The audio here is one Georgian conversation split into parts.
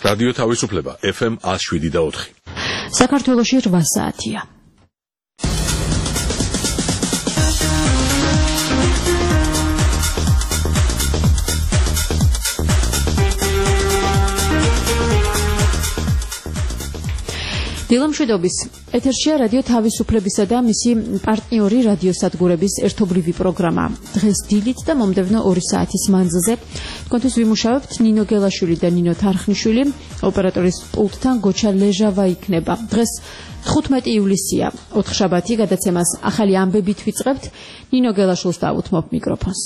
რადიო თავისუფლება FM 107.4. საქართველოში 8 საათია. დილამშვიდობის ეთერშია რადიო თავისუფლებისა და მისი პარტნიორი რადიოსადგურების ერთობლივი პროგრამა. დღეს დილით და მომდევნო 2 საათის მანძილზე თქვენთვის ვიმუშავებთ ნინო გელაშვილი და ნინო თარხნიშვილი. ოპერატორის პულტთან გოჩა ლეჟავა იქნება. დღეს 15 ივლისია, 4 შაბათი, გადაცემას ახალი ამბებით ვიწყებთ. ნინო გელაშვილს დავუთმობ მიკროფონს.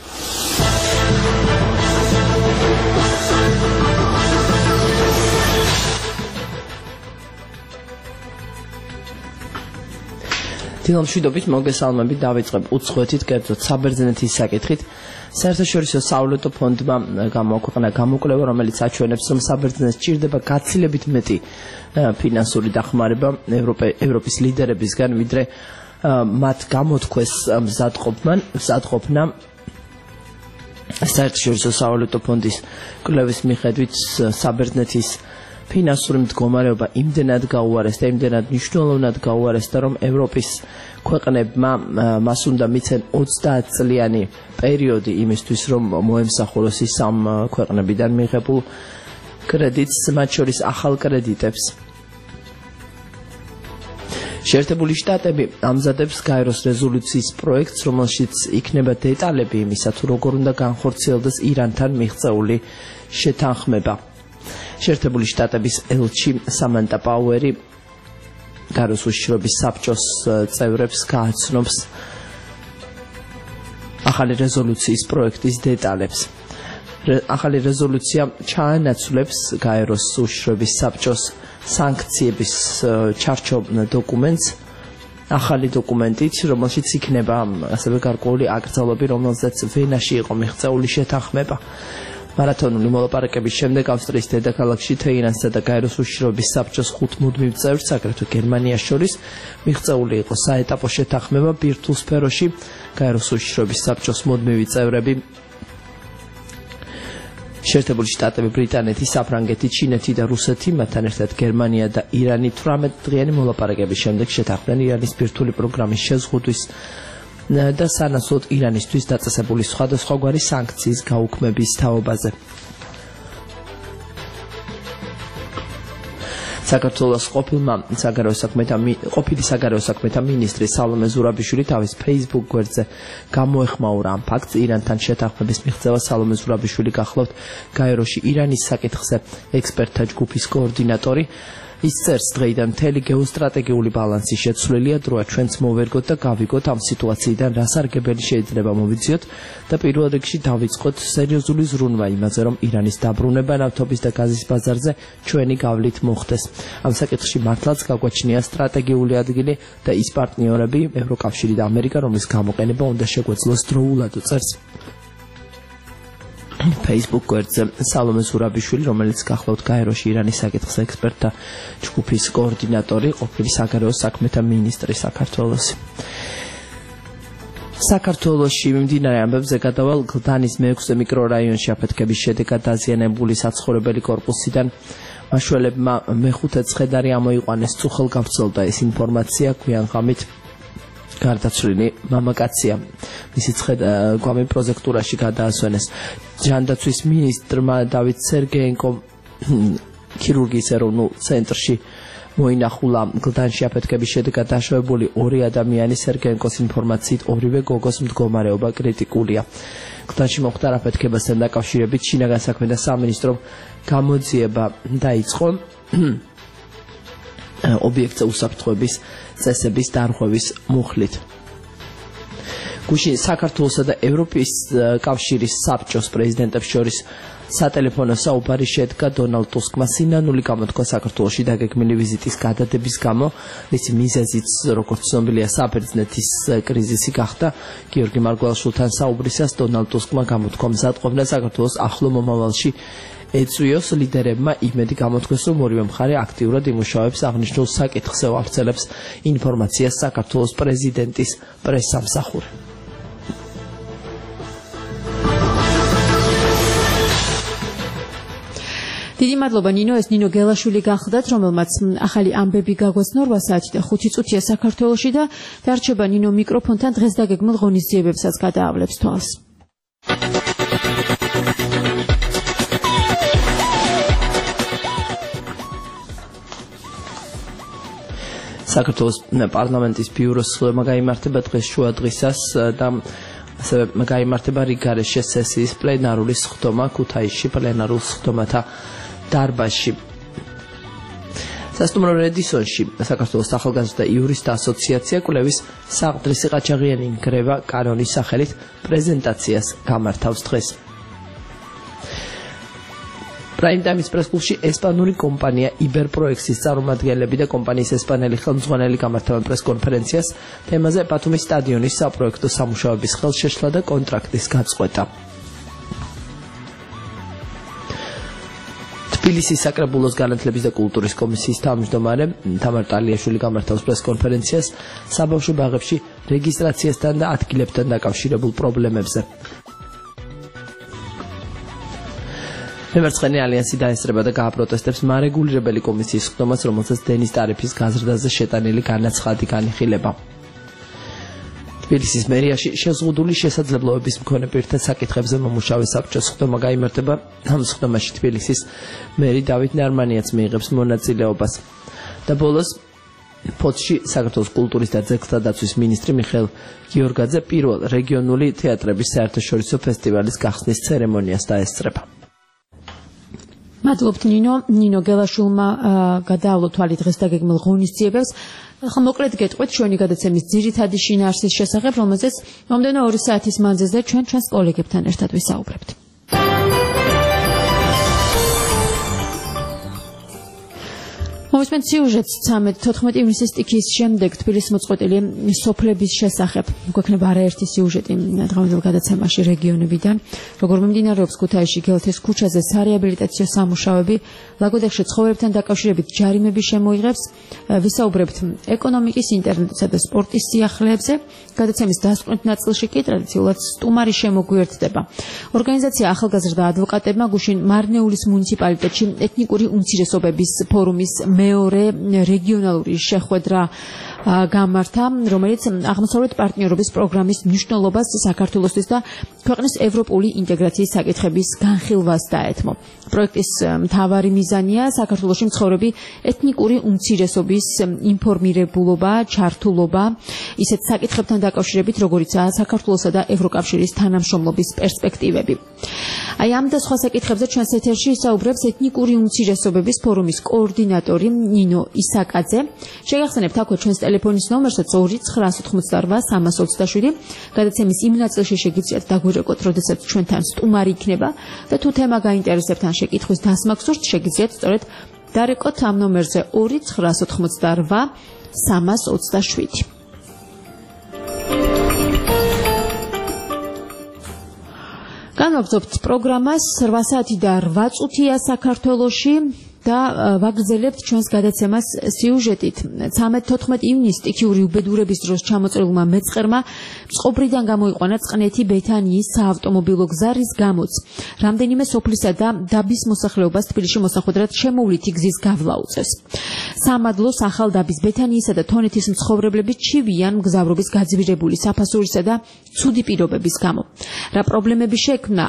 დილამშვიდობით მოგესალმებით, დავიწყებ უცხოეთით, კერძოდ საბერძნეთის საკითხით. საერთაშორისო საავადმყოფო ფონდმა გამოაქვეყნა გამოკვლევა, რომელიც აჩვენებს, რომ საბერძნეთს სჭირდება გაცილებით მეტი ფინანსური დახმარება ევროპის ლიდერებისგან, ვიდრე მათ გამოთქვეს მზადყოფნა. საერთაშორისო საავადმყოფო ფონდის კვლევის მიხედვით საბერძნეთის ფინანსური მდგომარეობა იმდენად გაუარესდა, იმდენად მნიშვნელოვნად გაუარესდა, რომ ევროპის ქვეყნებმა მას უნდა მიცენ 30 წლიანი პერიოდი იმისთვის, რომ მოემსახუროს ის ამ ქვეყნებიდან მიღებულ კრედიტს, მათ შორის ახალ კრედიტებს. შეერთებული შტატები ამზადებს გაეროს რეზოლუციის პროექტს, რომელშიც იქნება დეტალები იმისა, თუ როგორ უნდა განხორციელდეს ირანთან მიღწეული შეთანხმება. შეერთებული შტატების ელჩი სამანტა პაუერი გაეროს უშიშროების საბჭოს წევრებს გააცნობს ახალი რეზოლუციის პროექტის დეტალებს. ახალი რეზოლუცია ჩაანაცვლებს გაეროს უშიშროების საბჭოს სანქციების ჩარჩო დოკუმენტს, ახალი დოკუმენტით, რომელშიც იქნება ასევე გარკვეული აკრძალვები, რომელზეც ვენაში იყო მიღწეული შეთანხმება. მარათონული მოლაპარაკების შემდეგ ავსტრიის დედაქალაქში თეირანსა და გაეროს უშიშროების საბჭოს 5 მუდმივ წევრს, აგრეთვე გერმანიას შორის მიღწეული იყო საეტაპო შეთანხმება ბირთვულ სფეროში. გაეროს უშიშროების საბჭოს მუდმივი წევრები შეერთებული შტატები, ბრიტანეთი, საფრანგეთი, ჩინეთი და რუსეთი, მათთან ერთად გერმანია და ირანი 18 დღიანი მოლაპარაკების შემდეგ შეთანხმდნენ ირანის ბირთვული პროგრამის შეზღუდვის და სანაცვლოდ ირანისთვის დაწესებული სხვადასხვაგვარი სანქციის გაუქმების თაობაზე. საქართველოს ყოფილი საგარეო საქმეთა მინისტრი სალომე ზურაბიშვილი თავის Facebook გვერდზე გამოეხმაურა ამ ფაქტს. ირანთან შეთანხმების მიღწევა სალომე ზურაბიშვილი გახლავთ გაეროში ირანის საკითხზე ექსპერტთა ჯგუფის კოორდინატორი. ის წერს, დღეიდან მთელი გეოსტრატეგიული ბალანსი შეცვლილია, დროა ჩვენც მოვერგოთ და გავიგოთ ამ სიტუაციიდან რა სარგებელი შეიძლება მოვიძიოთ და პირველ რიგში დავიწყოთ სერიოზული ზრუნვა იმაზე, რომ ირანის დაბრუნება ნავთობის და გაზის ბაზარზე ჩვენი გავლით მოხდეს. ამ საკითხში მართლაც გაგვაჩნია სტრატეგიული ადგილი და ის პარტნიორები, ევროკავშირი და ამერიკა, რომლის გამოყენება უნდა შეგვეძლოს დროულად, წერს Facebook გვერდზე სალომე ზურაბიშვილი, რომელიც გახლავთ გაეროში ირანის საკითხზე ექსპერტთა ჯგუფის კოორდინატორი, ყოფილი საგარეო საქმეთა მინისტრი საქართველოსი. საქართველოში მიმდინარე ამბებზე გადავალ გლდანის მე-6 მიკრორაიონში აფეთქების შედეგად დაზიანებული საცხოვრებელი კორპუსიდან მაშველებმა მე-5 ცხედარი ამოიყვანეს. წუხელ გავრცელდა ეს ინფორმაცია გვიან ღამით გარდაცვლილი მამაკაცია. მისი გვამი პროექტურაში გადაასვენეს. ჯანდაცვის მინისტრმა დავით სერგეენკომ ქირურგიის ეროვნულ ცენტრში მოინახულა გლდანში აფეთქების შედეგად დაშავებული 2 ადამიანი. სერგეენკოს ინფორმაციით ორივე გოგოს მდგომარეობა კრიტიკულია. გლდანში მოხდა აფეთქებასთან დაკავშირებით შინაგან საქმეთა სამინისტრომ გამოძიება დაიწყო ობიექტზე უსაფრთხოების წესების დარღვევის მუხლით. გუშინ საქართველოსა და ევროპის კავშირის საბჭოს პრეზიდენტებს შორის სატელეფონო საუბარი შედგა. დონალდ ტუსკმა სინანული გამოთქვა საქართველოში დაგეგმილი ვიზიტის გადადების გამო, მისი მიზეზიც, როგორც ცნობილია, საბერძნეთის კრიზისი გახდა. გიორგი მარგველაშვილთან საუბრისას დონალდ ტუსკმა გამოთქვა მზადყოფნა საქართველოს ახლო მომავალში ეწვიოს. ლიდერებმა იმედი გამოთქვეს, რომ ორივე მხარე აქტიურად იმუშავებს აღნიშნულ საკითხზე, ავრცელებს ინფორმაციას საქართველოს პრეზიდენტის პრესსამსახური. დიდი მადლობა ნინო, ეს ნინო გელაშვილი განხდათ, რომელმაც ახალი ამბები გაგვაცნო 8 საათი და 5 წუთია საქართველოში და დარჩება ნინო მიკროფონთან დღეს დაგეგმილ ღონისძიებებსაც გადაავლებს თვალს. საქართველოს პარლამენტის ბიუროს სხდომა გაიმართება დღეს შუა დღისას და ასევე გაიმართება რიგარეშე სესიის პლენარული სხდომა ქუთაისში პლენარულ სხდომათა დარბაზში. სასტუმრო რედისონში საქართველოს ახალგაზრდა იურისტთა ასოციაცია კვლევის საყდრისი ყაჩაღიანი ნგრევა კანონის სახელით პრეზენტაციას გამართავს დღეს. Prime Time პრესკლუბში ესპანური კომპანია იბერპროექსის წარმომადგენლები და კომპანიის ესპანელი ხელმძღვანელი გამართებენ პრესკონფერენციას თემაზე ბათუმის სტადიონის საპროექტო სამუშაოების ხელშეშლა და კონტრაქტის გაწყვეტა. თბილისის საკრებულოს განათლების და კულტურის კომისიის თავმჯდომარე თამარ ტალიაშვილი გამართავს პრესკონფერენციას საბავშვო ბაღებში რეგისტრაციასთან და ადგილებთან დაკავშირებულ პრობლემებზე. მემარცხენე ალიანსი დაესწრება და გააპროტესტებს მარეგულირებელი კომისიის სხდომას, რომელსაც დენის ტარიფის გაზრდაზე შეტანილი განაცხადი განიხილება. თბილისის მერიაში შეზღუდული შესაძლებლობების მქონე პირთა საკითხებზე მომუშავე საბჭოს სხდომა გაიმართება. ამ სხდომაში თბილისის მერი დავით ნარმანიაც მიიღებს მონაწილეობას. და ბოლოს ფოთში საქართველოს კულტურის და ძეგლთა დაცვის მინისტრი მიხეილ გიორგაძე პირველ რეგიონული თეატრების საერთაშორისო ფესტივალის გახსნის ცერემონიას დაესწრება. მადლობთ ნინო გელაშვილმა გადაავლო თვალი დღეს დაგეგმილ ღონისძიებებს. ახლა მოკლედ გეტყვით ჩვენი გადაცემის ძირითადი შინაარსის შესახებ, რომელზეც მომდევნო 2 საათის მანძილზე ჩვენს კოლეგებთან ერთად ვისაუბრებთ. მოვისმენთ სიუჟეტს 13-14 ივნისის სტიქიის შემდეგ თბილისის მოწყვეტილი სოფლების შესახებ. გვექნება არაერთი სიუჟეტი დღევანდელ გადაცემაში რეგიონებიდან. როგორ მიმდინარეობს ქუთაისში გელთის ქუჩაზე სარეაბილიტაციო სამუშაოები, ლაგოდეხში ცხოველებთან დაკავშირებით ჯარიმები შემოიღებს, ვისაუბრებთ ეკონომიკის, ინტერნეტისა და სპორტის სიახლეებზე. გადაცემის დასკვნით ნაწილში კი ტრადიციულად სტუმარი შემოგვიერთდება. ორგანიზაცია ახალგაზრდა ადვოკატებმა გუშინ მარნეულის მუნიციპალიტეტში ეთნიკური უმცირესობების ფორუმის მეორე რეგიონალური შეხვედრა გამართა, რომელიც აღმოსავლეთ პარტნიორობის პროგრამის მნიშვნელობას საქართველოსთვის და ქვეყნის ევროპული ინტეგრაციის საკითხების განხილვას დაეთმო. პროექტის მთავარი მიზანია საქართველოში მცხოვრები ეთნიკური უმცირესობის ინფორმირებულობა, ჩართულობა, ისეთ საკითხებთან დაკავშირებით, როგორიცაა საქართველოსა და ევროკავშირის თანამშრომლობის პერსპექტივები. აი ამ და სხვა საკითხებზე ჩვენს ეთერში ისაუბრებს ეთნიკური უმცირესობების ფორუმის კოორდინატორი ნინო ისაკაძე. შეგახსენებთ აქვე ჩვენს ტელეფონის ნომერსაც 298-327. გადაცემის იმ ნაწილში შეგიძლიათ დაგვირეკოთ, როდესაც ჩვენთან სტუმარი იქნება და თუ თემა გაინტერესებთ ან შეკითხვის დასმა გსურთ, შეგიძლიათ სწორედ დარეკოთ ამ ნომერზე 298-327. განვაგრძობთ პროგრამას 8 საათი და 8 წუთია საქართველოში და ვაგრძელებთ ჩვენს გადაცემას სიუჟეტით. 13-14 ივნისს სტიქიური უბედურების დროს ჩამოწერულმა მეწყერმა წყობრიდან გამოიყვანა წყნეთი ბეთანიის საავტომობილო გზა, რის გამოც რამდენიმე სოფლისა და დაბის მოსახლეობას თბილისში მოსახვედრად შემოვლითი გზის გავლა უწევს. სამადლოს ახალდაბის ბეთანიისა და თონეთის მცხოვრებლები ჩივიან მგზავრობის გაძვირებული საფასურისა და ცუდი პირობების გამო. რა პრობლემები შეექმნა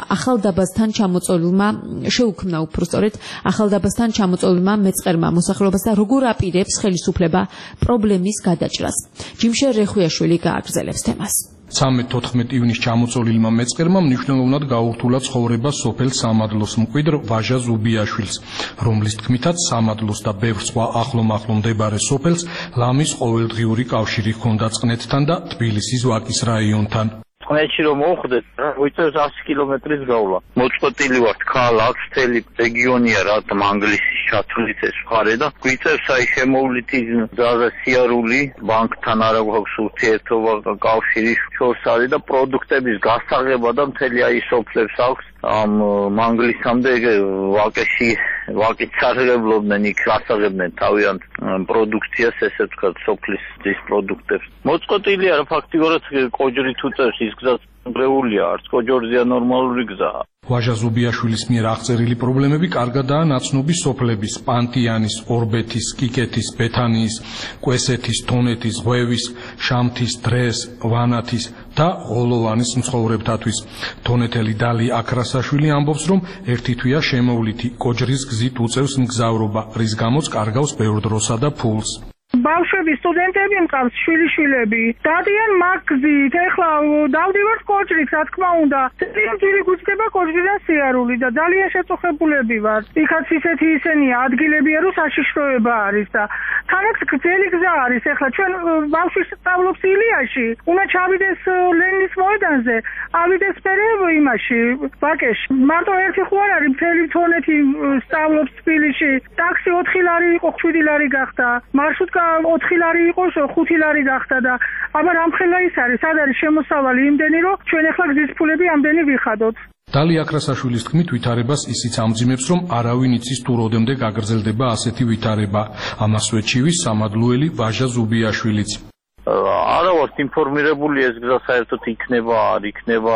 ახალდაბასთან ჩამოწოლილმა მეწყერმა მოსახლეობას და როგორ აპირებს ხელისუფლება პრობლემის გადაჭრას. ჯიმშე რეხვიაშვილი გააგრძელებს თემას. 13-14 ივნისს ჩამოწოლილმა მეწყერმა მნიშვნელოვნად გაურთულა ცხოვრება სოფელ სამადლოს მკვიდრ ვაჟა ზუბიაშვილს, რომლის თქმითაც სამადლოს და ბევრ სხვა ახლომახლო მდებარე სოფელს ლამის ყოველდღიური კავშირი ჰქონდა წყნეთთან და თბილისის ვაკის რაიონთან. წყნეთში რომ მოვხვდეთ, მოიწევს 100 კილომეტრის გავლა. მოწყვეტილი ვართ, ქალ აქვს მთელი რეგიონია რა მანგლისის ჩათვლით ეს მხარე და გვიწევს აი შემოვლითი ძალზე სიარული, ბანკთან არა გვაქვს ურთიერთობა, კავშირი შორს არის და პროდუქტების გასაღება და მთელი აი სოფლებს აქვს ამ მანგლისამდე ვაკეში ვაკითხარებლობდნენ იქ ასაღებდნენ თავიანთ პროდუქციას, ესე ვთქვათ, სოფლის პროდუქტებს. მოწყვეტილია რა ფაქტიურად კოჯრით უწევს ის გზაც გრეულია, არც კოჯორზია ნორმალური გზაა. ვაჟა ზუბიაშვილის მიერ აღწერილი პრობლემები კარგადაა ნაცნობი სოფლების პანტიანის, ორბეთის, კიკეთის, ბეთანიის, კვესეთის, თონეთის, ღვევის, შამთის, დრეს, ვანათის და ღოლოვანის მცხოვრებთათვის. თონეთელი დალი აკრასაშვილი ამბობს, რომ ერთი თვეა შემოვლითი კოჯრის გზით უწევს მგზავრობა, რის გამოც კარგავს ბევრ დროსა და ფულს. ბავშვები, სტუდენტები მყავს, შვილიშვილები, დადიან მაგ გზით, ეხლა დავდივართ კოჯრით, რა თქმა უნდა. ძილი გვიწყდება კოჯრიდან სიარული და ძალიან შეწუხებულები ვართ. იქაც ისენია ადგილებია, რომ საშიშროება არის და თანაც გრძელი გზა არის. ეხლა ჩვენ ბავშვი სწავლობს ილიაში, უნდა ჩავიდეს ლენინის მოედანზე, ავიდეს მერე იმაში, ვაკეში. მარტო ერთი ხო არ არის, მთელი თონეთი სწავლობს თბილისში. ტაქსი 4 ლარი იყო, 7 ლარი გახდა. მარშრუტკა 4 ლარი იყო, 5 ლარი გახდა და აბა რამხელა ის არის, სად არის შემოსავალი იმდენი, რომ ჩვენ ახლა გზის ფულები ამდენი ვიხადოთ. დალი აკრასაშვილის თქმით, ვითარებას ისიც ამძიმებს, რომ არავინ იცის თუ როდემდე გაგრძელდება ასეთი ვითარება. ამას ვეჩივის სამადლოელი ვაჟა ზუბიაშვილიც. არა ვართ ინფორმირებული ეს გზა საერთოდ იქნება, არ იქნება,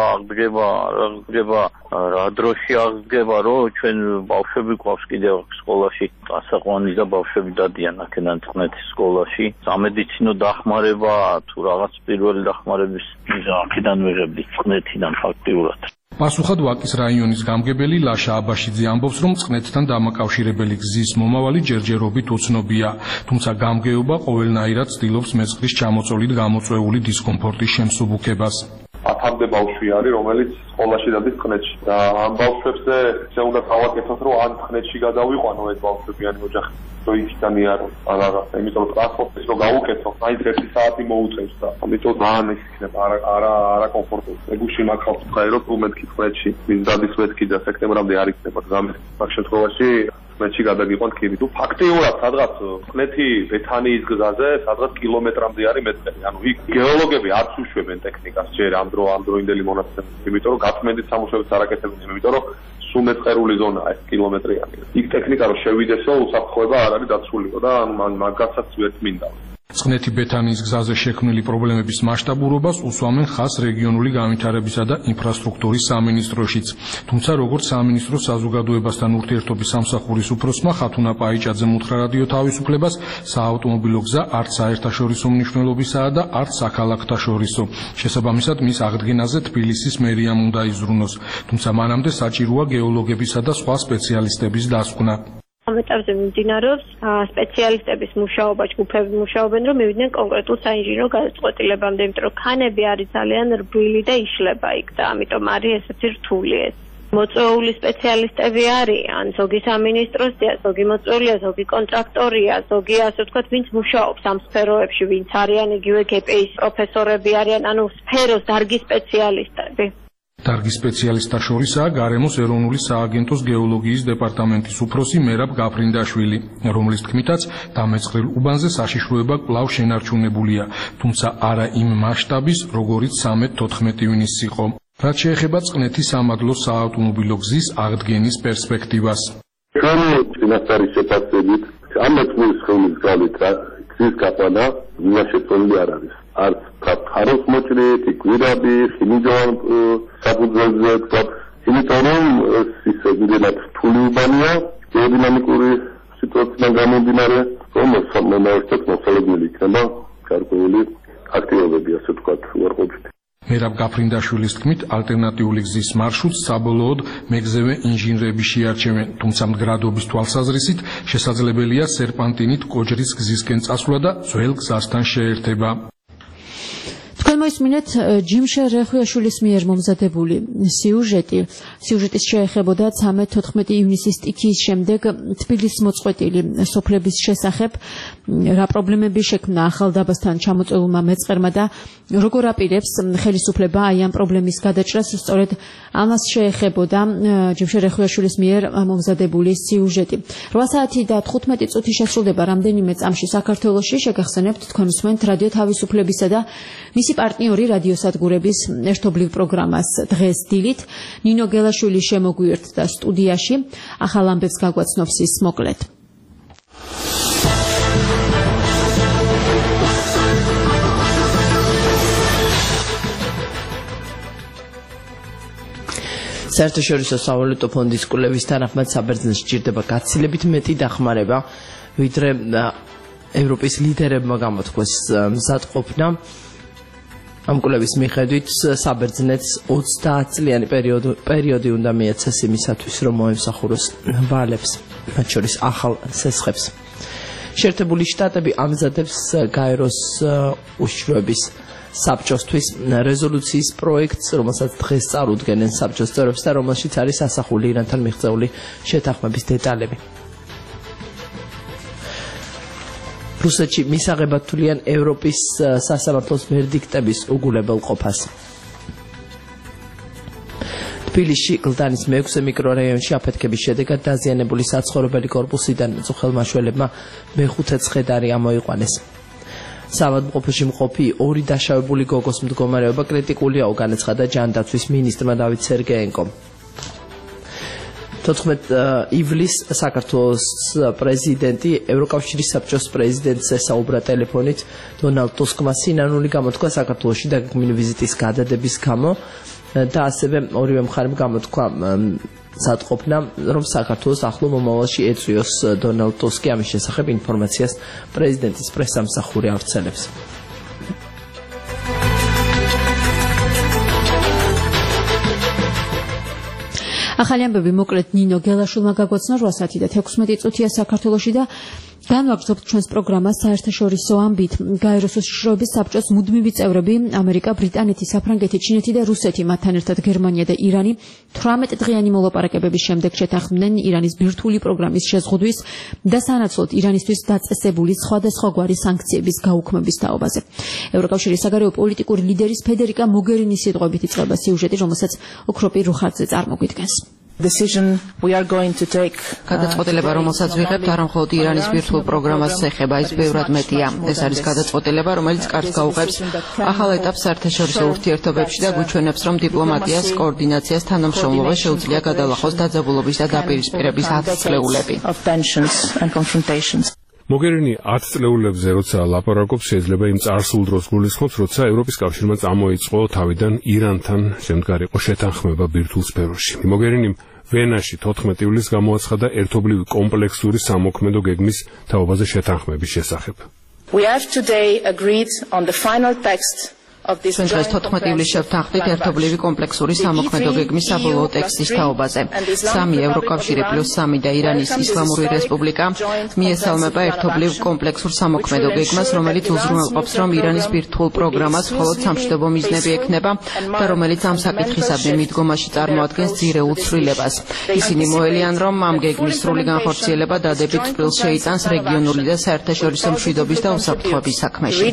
აღდგება, რა დროში აღდგება, რომ ჩვენ ბავშვები გვყავს კიდევ სკოლაში, ასაყვანი და ბავშვები დადიან აქედან წყნეთის სკოლაში. სამედიცინო დახმარება თუ რაღაც პირველი დახმარების აქედან ვიღებდით წყნეთიდან ფაქტიურად. პასუხად ვაკის რაიონის გამგებელი ლაშა აბაშიძე ამბობს, რომ წყნეთთან დამაკავშირებელი გზის მომავალი ჯერჯერობით უცნობია, თუმცა გამგეობა ყოველნაირად ცდილობს მეწყრის ჩამოწოლით გამოწვეული დისკომფორტის შემსუბუქებას. ათამდე ბავშვი არის, რომელიც სკოლაში დადის წყნეთში და ამ ბავშვებზე ისე უნდა გავაკეთოთ, რომ ან წყნეთში გადავიყვანო ეს ბავშვებიანი ოჯახი, რომ იქიდან იარო, ან რაღაცა, იმიტომ რომ ტრანსპორტის რო გავუკეთო, მაინც 1 საათი მოუწევს და ამიტომ ძალიან ის იქნება არა კომფორტული. ეგუში მაგხავს თქვა, რომ თუ მეთქი წყნეთში, მის დადის მეთქი და სექტემბრამდე არ იქნება გამეს. მაგ შემთხვევაში წყნეთში გადაგიყვანთ ქირი. თუ ფაქტიურად სადღაც წყნეთი ბეთანიის გზაზე, სადღაც კილომეტრამდე არის მეტყელი. ანუ იქ გეოლოგები არც უშვებენ ტექნიკას ჯერ ამ დროინდელი მონაცემებით, იმიტომ რომ გაწმენდით სამუშაოებს არ აკეთებენ, იმიტომ რომ სუმეწყერული ზონაა ეს კილომეტრიანი. იქ ტექნიკა რო შევიდესო, უსაფრთხოება არ არის დაცულიყო და მაგასაც ვერ წმინდა. წყნეთი ბეთანიის გზაზე შექმნილი პრობლემების მასშტაბურობას უსვამენ ხაზს რეგიონული განვითარებისა და ინფრასტრუქტურის სამინისტროშიც. თუმცა როგორც სამინისტრო საზოგადოებასთან ურთიერთობის სამსახურის უფროსმა ხათუნა პაიჭაძემ უთხრა რადიო თავისუფლებას, საავტომობილო გზა არც საერთაშორისო მნიშვნელობისაა და არც საქალაქთაშორისო. შესაბამისად მის აღდგენაზე თბილისის მერიამ უნდა იზრუნოს. თუმცა მანამდე საჭიროა გეოლოგებისა და სხვა სპეციალისტების დასკვნა. ამ ეტაპზე მიმდინარეობს სპეციალისტების მუშაობა, ჯგუფები მუშაობენ, რომ მივიდნენ კონკრეტულ საინჟინრო გადაწყვეტილებამდე, იმიტომ რომ ქანები არის ძალიან რბილი და იშლება იქ და ამიტომ არის ესეთი რთული ეს. მოწვეული სპეციალისტები არიან, ზოგი სამინისტროსია, ზოგი მოწვეულია, ზოგი კონტრაქტორია, ზოგი ასე ვთქვათ, ვინც მუშაობს ამ სფეროებში, ვინც არიან იგივე გპ-ის პროფესორები არიან, ანუ სფეროს დარგის სპეციალისტები. დარგის სპეციალისტთა შორისაა გარემოს ეროვნული სააგენტოს გეოლოგიის დეპარტამენტის უფროსი მერაბ გაფრინდაშვილი, რომლის თქმითაც დამეწყრილ უბანზე საშიშროება კვლავ შენარჩუნებულია, თუმცა არა იმ მასშტაბის, როგორიც 13-14 ივნისს იყო. რაც შეეხება წყნეთის სამადლოს საავტომობილო გზის აღდგენის პერსპექტივას. ჩვენი წინასწარი შეფასებით ამ მოწმის ხელის გავლით გზის გაყვანა შეწოლილი არ არის. არც ქაროს მოჭრით, გვირაბი, ხინჯოვან საფუძველზე ვთქვათ, იმიტომ რომ ის ძირითადად რთული უბანია, გეოდინამიკური სიტუაციიდან გამომდინარე, რომ მომავალშიც მოსალოდნელი იქნება გარკვეული აქტივობები, ასე ვთქვათ, უარყოფით. მერაბ გაფრინდაშვილის თქმით, ალტერნატიული გზის მარშრუტს საბოლოოდ მეგზევე ინჟინრები შეარჩევენ, თუმცა მდგრადობის თვალსაზრისით შესაძლებელია სერპანტინით კოჯრის გზისკენ წასვლა და ძველ გზასთან შეერთება. თქვენ მოისმინეთ ჯიმშე რეხვიაშვილის მიერ მომზადებული სიუჟეტი. სიუჟეტის შეეხებოდა 13-14 ივნისის სტიქიის შემდეგ თბილისის მოწყვეტილი სოფლების შესახებ, რა პრობლემები შექმნა ახალდაბასთან ჩამოწვეულმა მეწყერმა და როგორ აპირებს ხელისუფლება აი ამ პრობლემის გადაჭრას. სწორედ ამას შეეხებოდა ჯიმშე რეხვიაშვილის მიერ მომზადებული სიუჟეტი. 8 საათი და 15 წუთი შესრულდება რამდენიმე წამში საქართველოში. შეგახსენებთ, თქვენ უსმენთ რადიო თავისუფლებისა და მისი პარტნიორი რადიოსადგურების ერთობლივ პროგრამას დღეს დილით ნინო გელაშვილი შემოგვიერთდა სტუდიაში. ახალ ამბებს გაგვაცნობს ის მოკლედ. საერთაშორისო სავალუტო ფონდის კვლევის თანახმად საბერძნეთში ჭირდება გაცილებით მეტი დახმარება, ვიდრე ევროპის ლიდერებმა გამოთქვეს მზადყოფნა. ამ კვლევის მიხედვით საბერძნეთს 30 წლიანი პერიოდი უნდა მიეცეს იმისათვის, რომ მოემსახუროს ვალებს, მათ შორის ახალ სესხებს. შეერთებული შტატები ამზადებს გაეროს უშიშროების საბჭოსთვის რეზოლუციის პროექტს, რომელსაც დღეს წარუდგენენ საბჭოს წევრებს და რომელშიც არის ასახული ირანთან მიღწეული შეთანხმების დეტალები. რუსეთში მისაღებად თვლიან ევროპის სასამართლოს ვერდიქტების უგულებელყოფას. თბილისში გლდანის მე-6 მიკრორაიონში აფეთქების შედეგად დაზიანებული საცხოვრებელი კორპუსიდან მწუხელმაშველებმა მე-5 ცხედარი ამოიყვანეს. საავადმყოფოში მყოფი 2 დაშავებული გოგოს მდგომარეობა კრიტიკულია, განაცხადა ჯანდაცვის მინისტრმა დავით სერგეენკომ. 14 ივლისს საქართველოს პრეზიდენტი ევროკავშირის საბჭოს პრეზიდენტს ესაუბრა ტელეფონით. დონალდ ტუსკმა სინანული გამოთქვა საქართველოში დაგეგმილი ვიზიტის გადადების გამო და ასევე ორივე მხარემ გამოთქვა სათყოფნა, რომ საქართველოს ახლო მომავალში ეწვიოს დონალდ ტუსკი ამის შესახებ ინფორმაციას პრეზიდენტის პრესამსახური ავრცელებს. ახალი ამბები მოკლედ ნინო გელაშვილმა გაგვაცნო 8 საათი და 16 წუთია საქართველოში და განვაგრძობთ ჩვენს პროგრამას საერთაშორისო ამბით. გაეროს უშიშროების საბჭოს მუდმივი წევრები ამერიკა, ბრიტანეთი, საფრანგეთი, ჩინეთი და რუსეთი, მათთან ერთად გერმანია და ირანი 18 დღიანი მოლაპარაკებების შემდეგ შეთანხმდნენ ირანის ბირთვული პროგრამის შეზღუდვის და სანაცვლოდ ირანისთვის დაწესებული სხვადასხვაგვარი სანქციების გაუქმების თაობაზე. ევროკავშირის საგარეო პოლიტიკური ლიდერის ფედერიკა მოგერინის სიტყვებით იწყება სიუჟეტი, რომელსაც ოქროპი რუხაძე წარმოგვიდგენს. გადაწყვეტილება, რომელსაც ვიღებთ, არა მხოლოდ ირანის ბირთვულ პროგრამას ეხება, ის ბევრად მეტია. ეს არის გადაწყვეტილება, რომელიც კარგს გაუღებს ახალ ეტაპს საერთაშორისო ურთიერთობებში და გვიჩვენებს, რომ დიპლომატიას, კოორდინაციას, თანამშრომლობას შეუძლია გადალახოს დაძაბულობის და დაპირისპირების 10 წლეულები. მოგერინი 10 წლეულებზე როცა ლაპარაკობს, შეიძლება იმ წარსულ დროს გულისხმობს, როცა ევროპის კავშირმა წამოიწყო თავიდან ირანთან შემდგარიყო შეთანხმება ბირთვულ სფეროში. მოგერინიმ ვენაში 14 ივლისს გამოაცხადა ერთობლივი კომპლექსური სამოქმედო გეგმის თაობაზე შეთანხმების შესახებ. ჩვენ დღეს 14 ივლისს შევთანხმდით ერთობლივი კომპლექსური სამოქმედო გეგმის საბოლოო ტექსტის თაობაზე. 3 ევროკავშირი პლუს 3 და ირანის ისლამური რესპუბლიკა მიესალმება ერთობლივ კომპლექსურ სამოქმედო გეგმას, რომელიც უზრუნველყოფს, რომ ირანის ბირთვულ პროგრამას მხოლოდ სამშვიდობო მიზნები ექნება და რომელიც ამ საკითხისადმი მიდგომაში წარმოადგენს ძირეულ ცვლილებას. ისინი მოელიან, რომ ამ გეგმის სრული განხორციელება დადებით წყვილს შეიტანს რეგიონული და საერთაშორისო მშვიდობის და უსაფრთხოების საქმეში.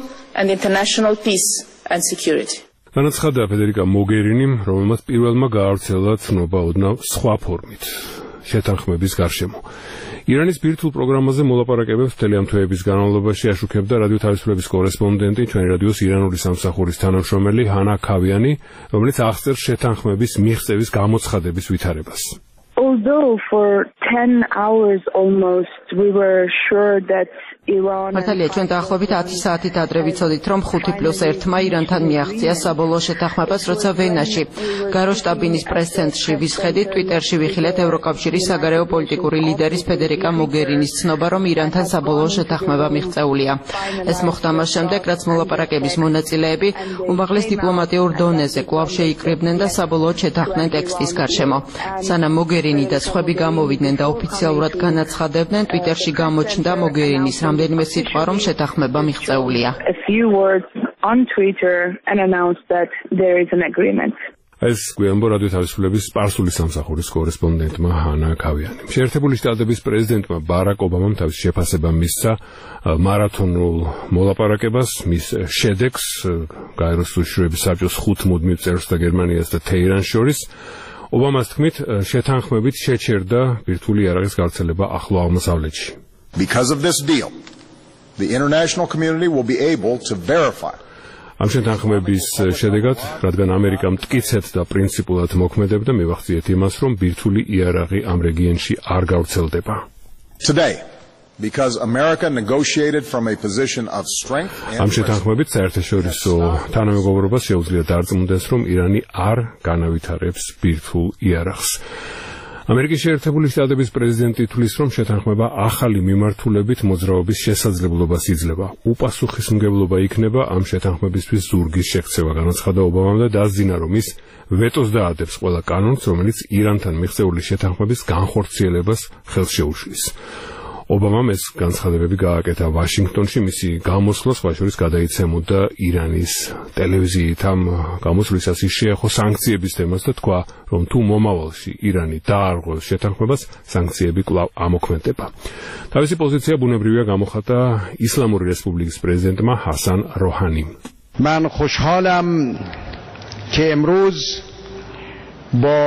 განაცხადა ფედერიკა მოგერინიმ, რომელმაც პირველმა გაავრცელა ცნობა ოდნავ სხვა ფორმით შეთანხმების გარშემო. ირანის ბირთვულ პროგრამაზე მოლაპარაკებებს მთელი ამ თვეების განმავლობაში აშუქებდა რადიო თავისუფლების კორესპონდენტი, ჩვენი რადიოს ირანული სამსახურის თანამშრომელი ჰანა ქავიანი, რომელიც აღწერს შეთანხმების მიღწევის გამოცხადების ვითარებას. Although for 10 hours almost we were sure that მართალია, ჩვენ დაახლოებით 10 საათით ადრე ვიცოდით, რომ 5+1-მა ირანთან მიაღწია საბოლოო შეთანხმებას, როცა ვენაში გაროშტაბინის პრეს-ცენტრში ვისხედით, ტვიტერში ვიხილეთ ევროკავშირის საგარეო პოლიტიკური ლიდერის ფედერიკა მოგერინის ცნობა, რომ ირანთან საბოლოო შეთანხმება მიღწეულია. ეს მოხდა მას შემდეგ, რაც მოლაპარაკების მონაწილეები უმაღლეს დიპლომატიურ დონეზე კვლავ შეიკრიბნენ და საბოლოოდ შეთანხმდნენ ტექსტის გარშემო. სანამ მოგერინი და სხვები გამოვიდნენ და ოფიციალურად განაცხადებდნენ, ტვიტერში გამოჩნდა მოგერინის რამდენიმე სიტყვა, რომ შეთანხმება მიღწეულია. ეს გვიანბო რადიო თავისუფლების სპარსული სამსახურის კორესპონდენტმა ჰანა ქავიანიმ. შეერთებული შტატების პრეზიდენტმა ბარაკ ობამამ თავის შეფასება მისცა მარათონულ მოლაპარაკებას, მის შედეგს გაეროს უშიშროების საბჭოს 5 მუდმივ წევრს და გერმანიას და თეირანს შორის. ობამას თქმით, შეთანხმებით შეჩერდა ბირთვული იარაღის გავრცელება ახლო აღმოსავლეთში. Because of this deal, the international community will be able to verify ამ შეთანხმების შედეგად, რადგან ამერიკა მტკიცედ და პრინციპულად მოქმედებდა, მივახციეთ იმას, რომ ბირთვული იარაღი ამ რეგიონში არ გავრცელდება. Today, because America negotiated from a position of strength and ამ შეთანხმებით საერთაშორისო თანამეგობრობას შეუძლია დარწმუნდეს, რომ ირანი არ განავითარებს ბირთვულ იარაღს. ამერიკის შეერთებული შტატების პრეზიდენტი თვლის, რომ შეთანხმება ახალი მიმართულებით მოძრაობის შესაძლებლობას იძლევა. უპასუხისმგებლობა იქნება ამ შეთანხმებისთვის ზურგის შექცევა, განაცხადა ობამამ და დასძინა, რომ ის ვეტოს დაადებს ყველა კანონს, რომელიც ირანთან მიღწეული შეთანხმების განხორციელებას ხელს შეუშლის. ობამამ ეს განცხადებები გააკეთა ვაშინგტონში, მისი გამოსვლა სხვა შორის გადაიცემოდა ირანის ტელევიზიით. ამ გამოსვლისას ის შეეხო სანქციების თემას და თქვა, რომ თუ მომავალში ირანი დაარღვევს შეთანხმებას, სანქციები კვლავ ამოქმედება. თავისი პოზიცია ბუნებრივია გამოხატა ისლამური რესპუბლიკის პრეზიდენტმა ჰასან როჰანიმ. მან خوشحالم که امروز با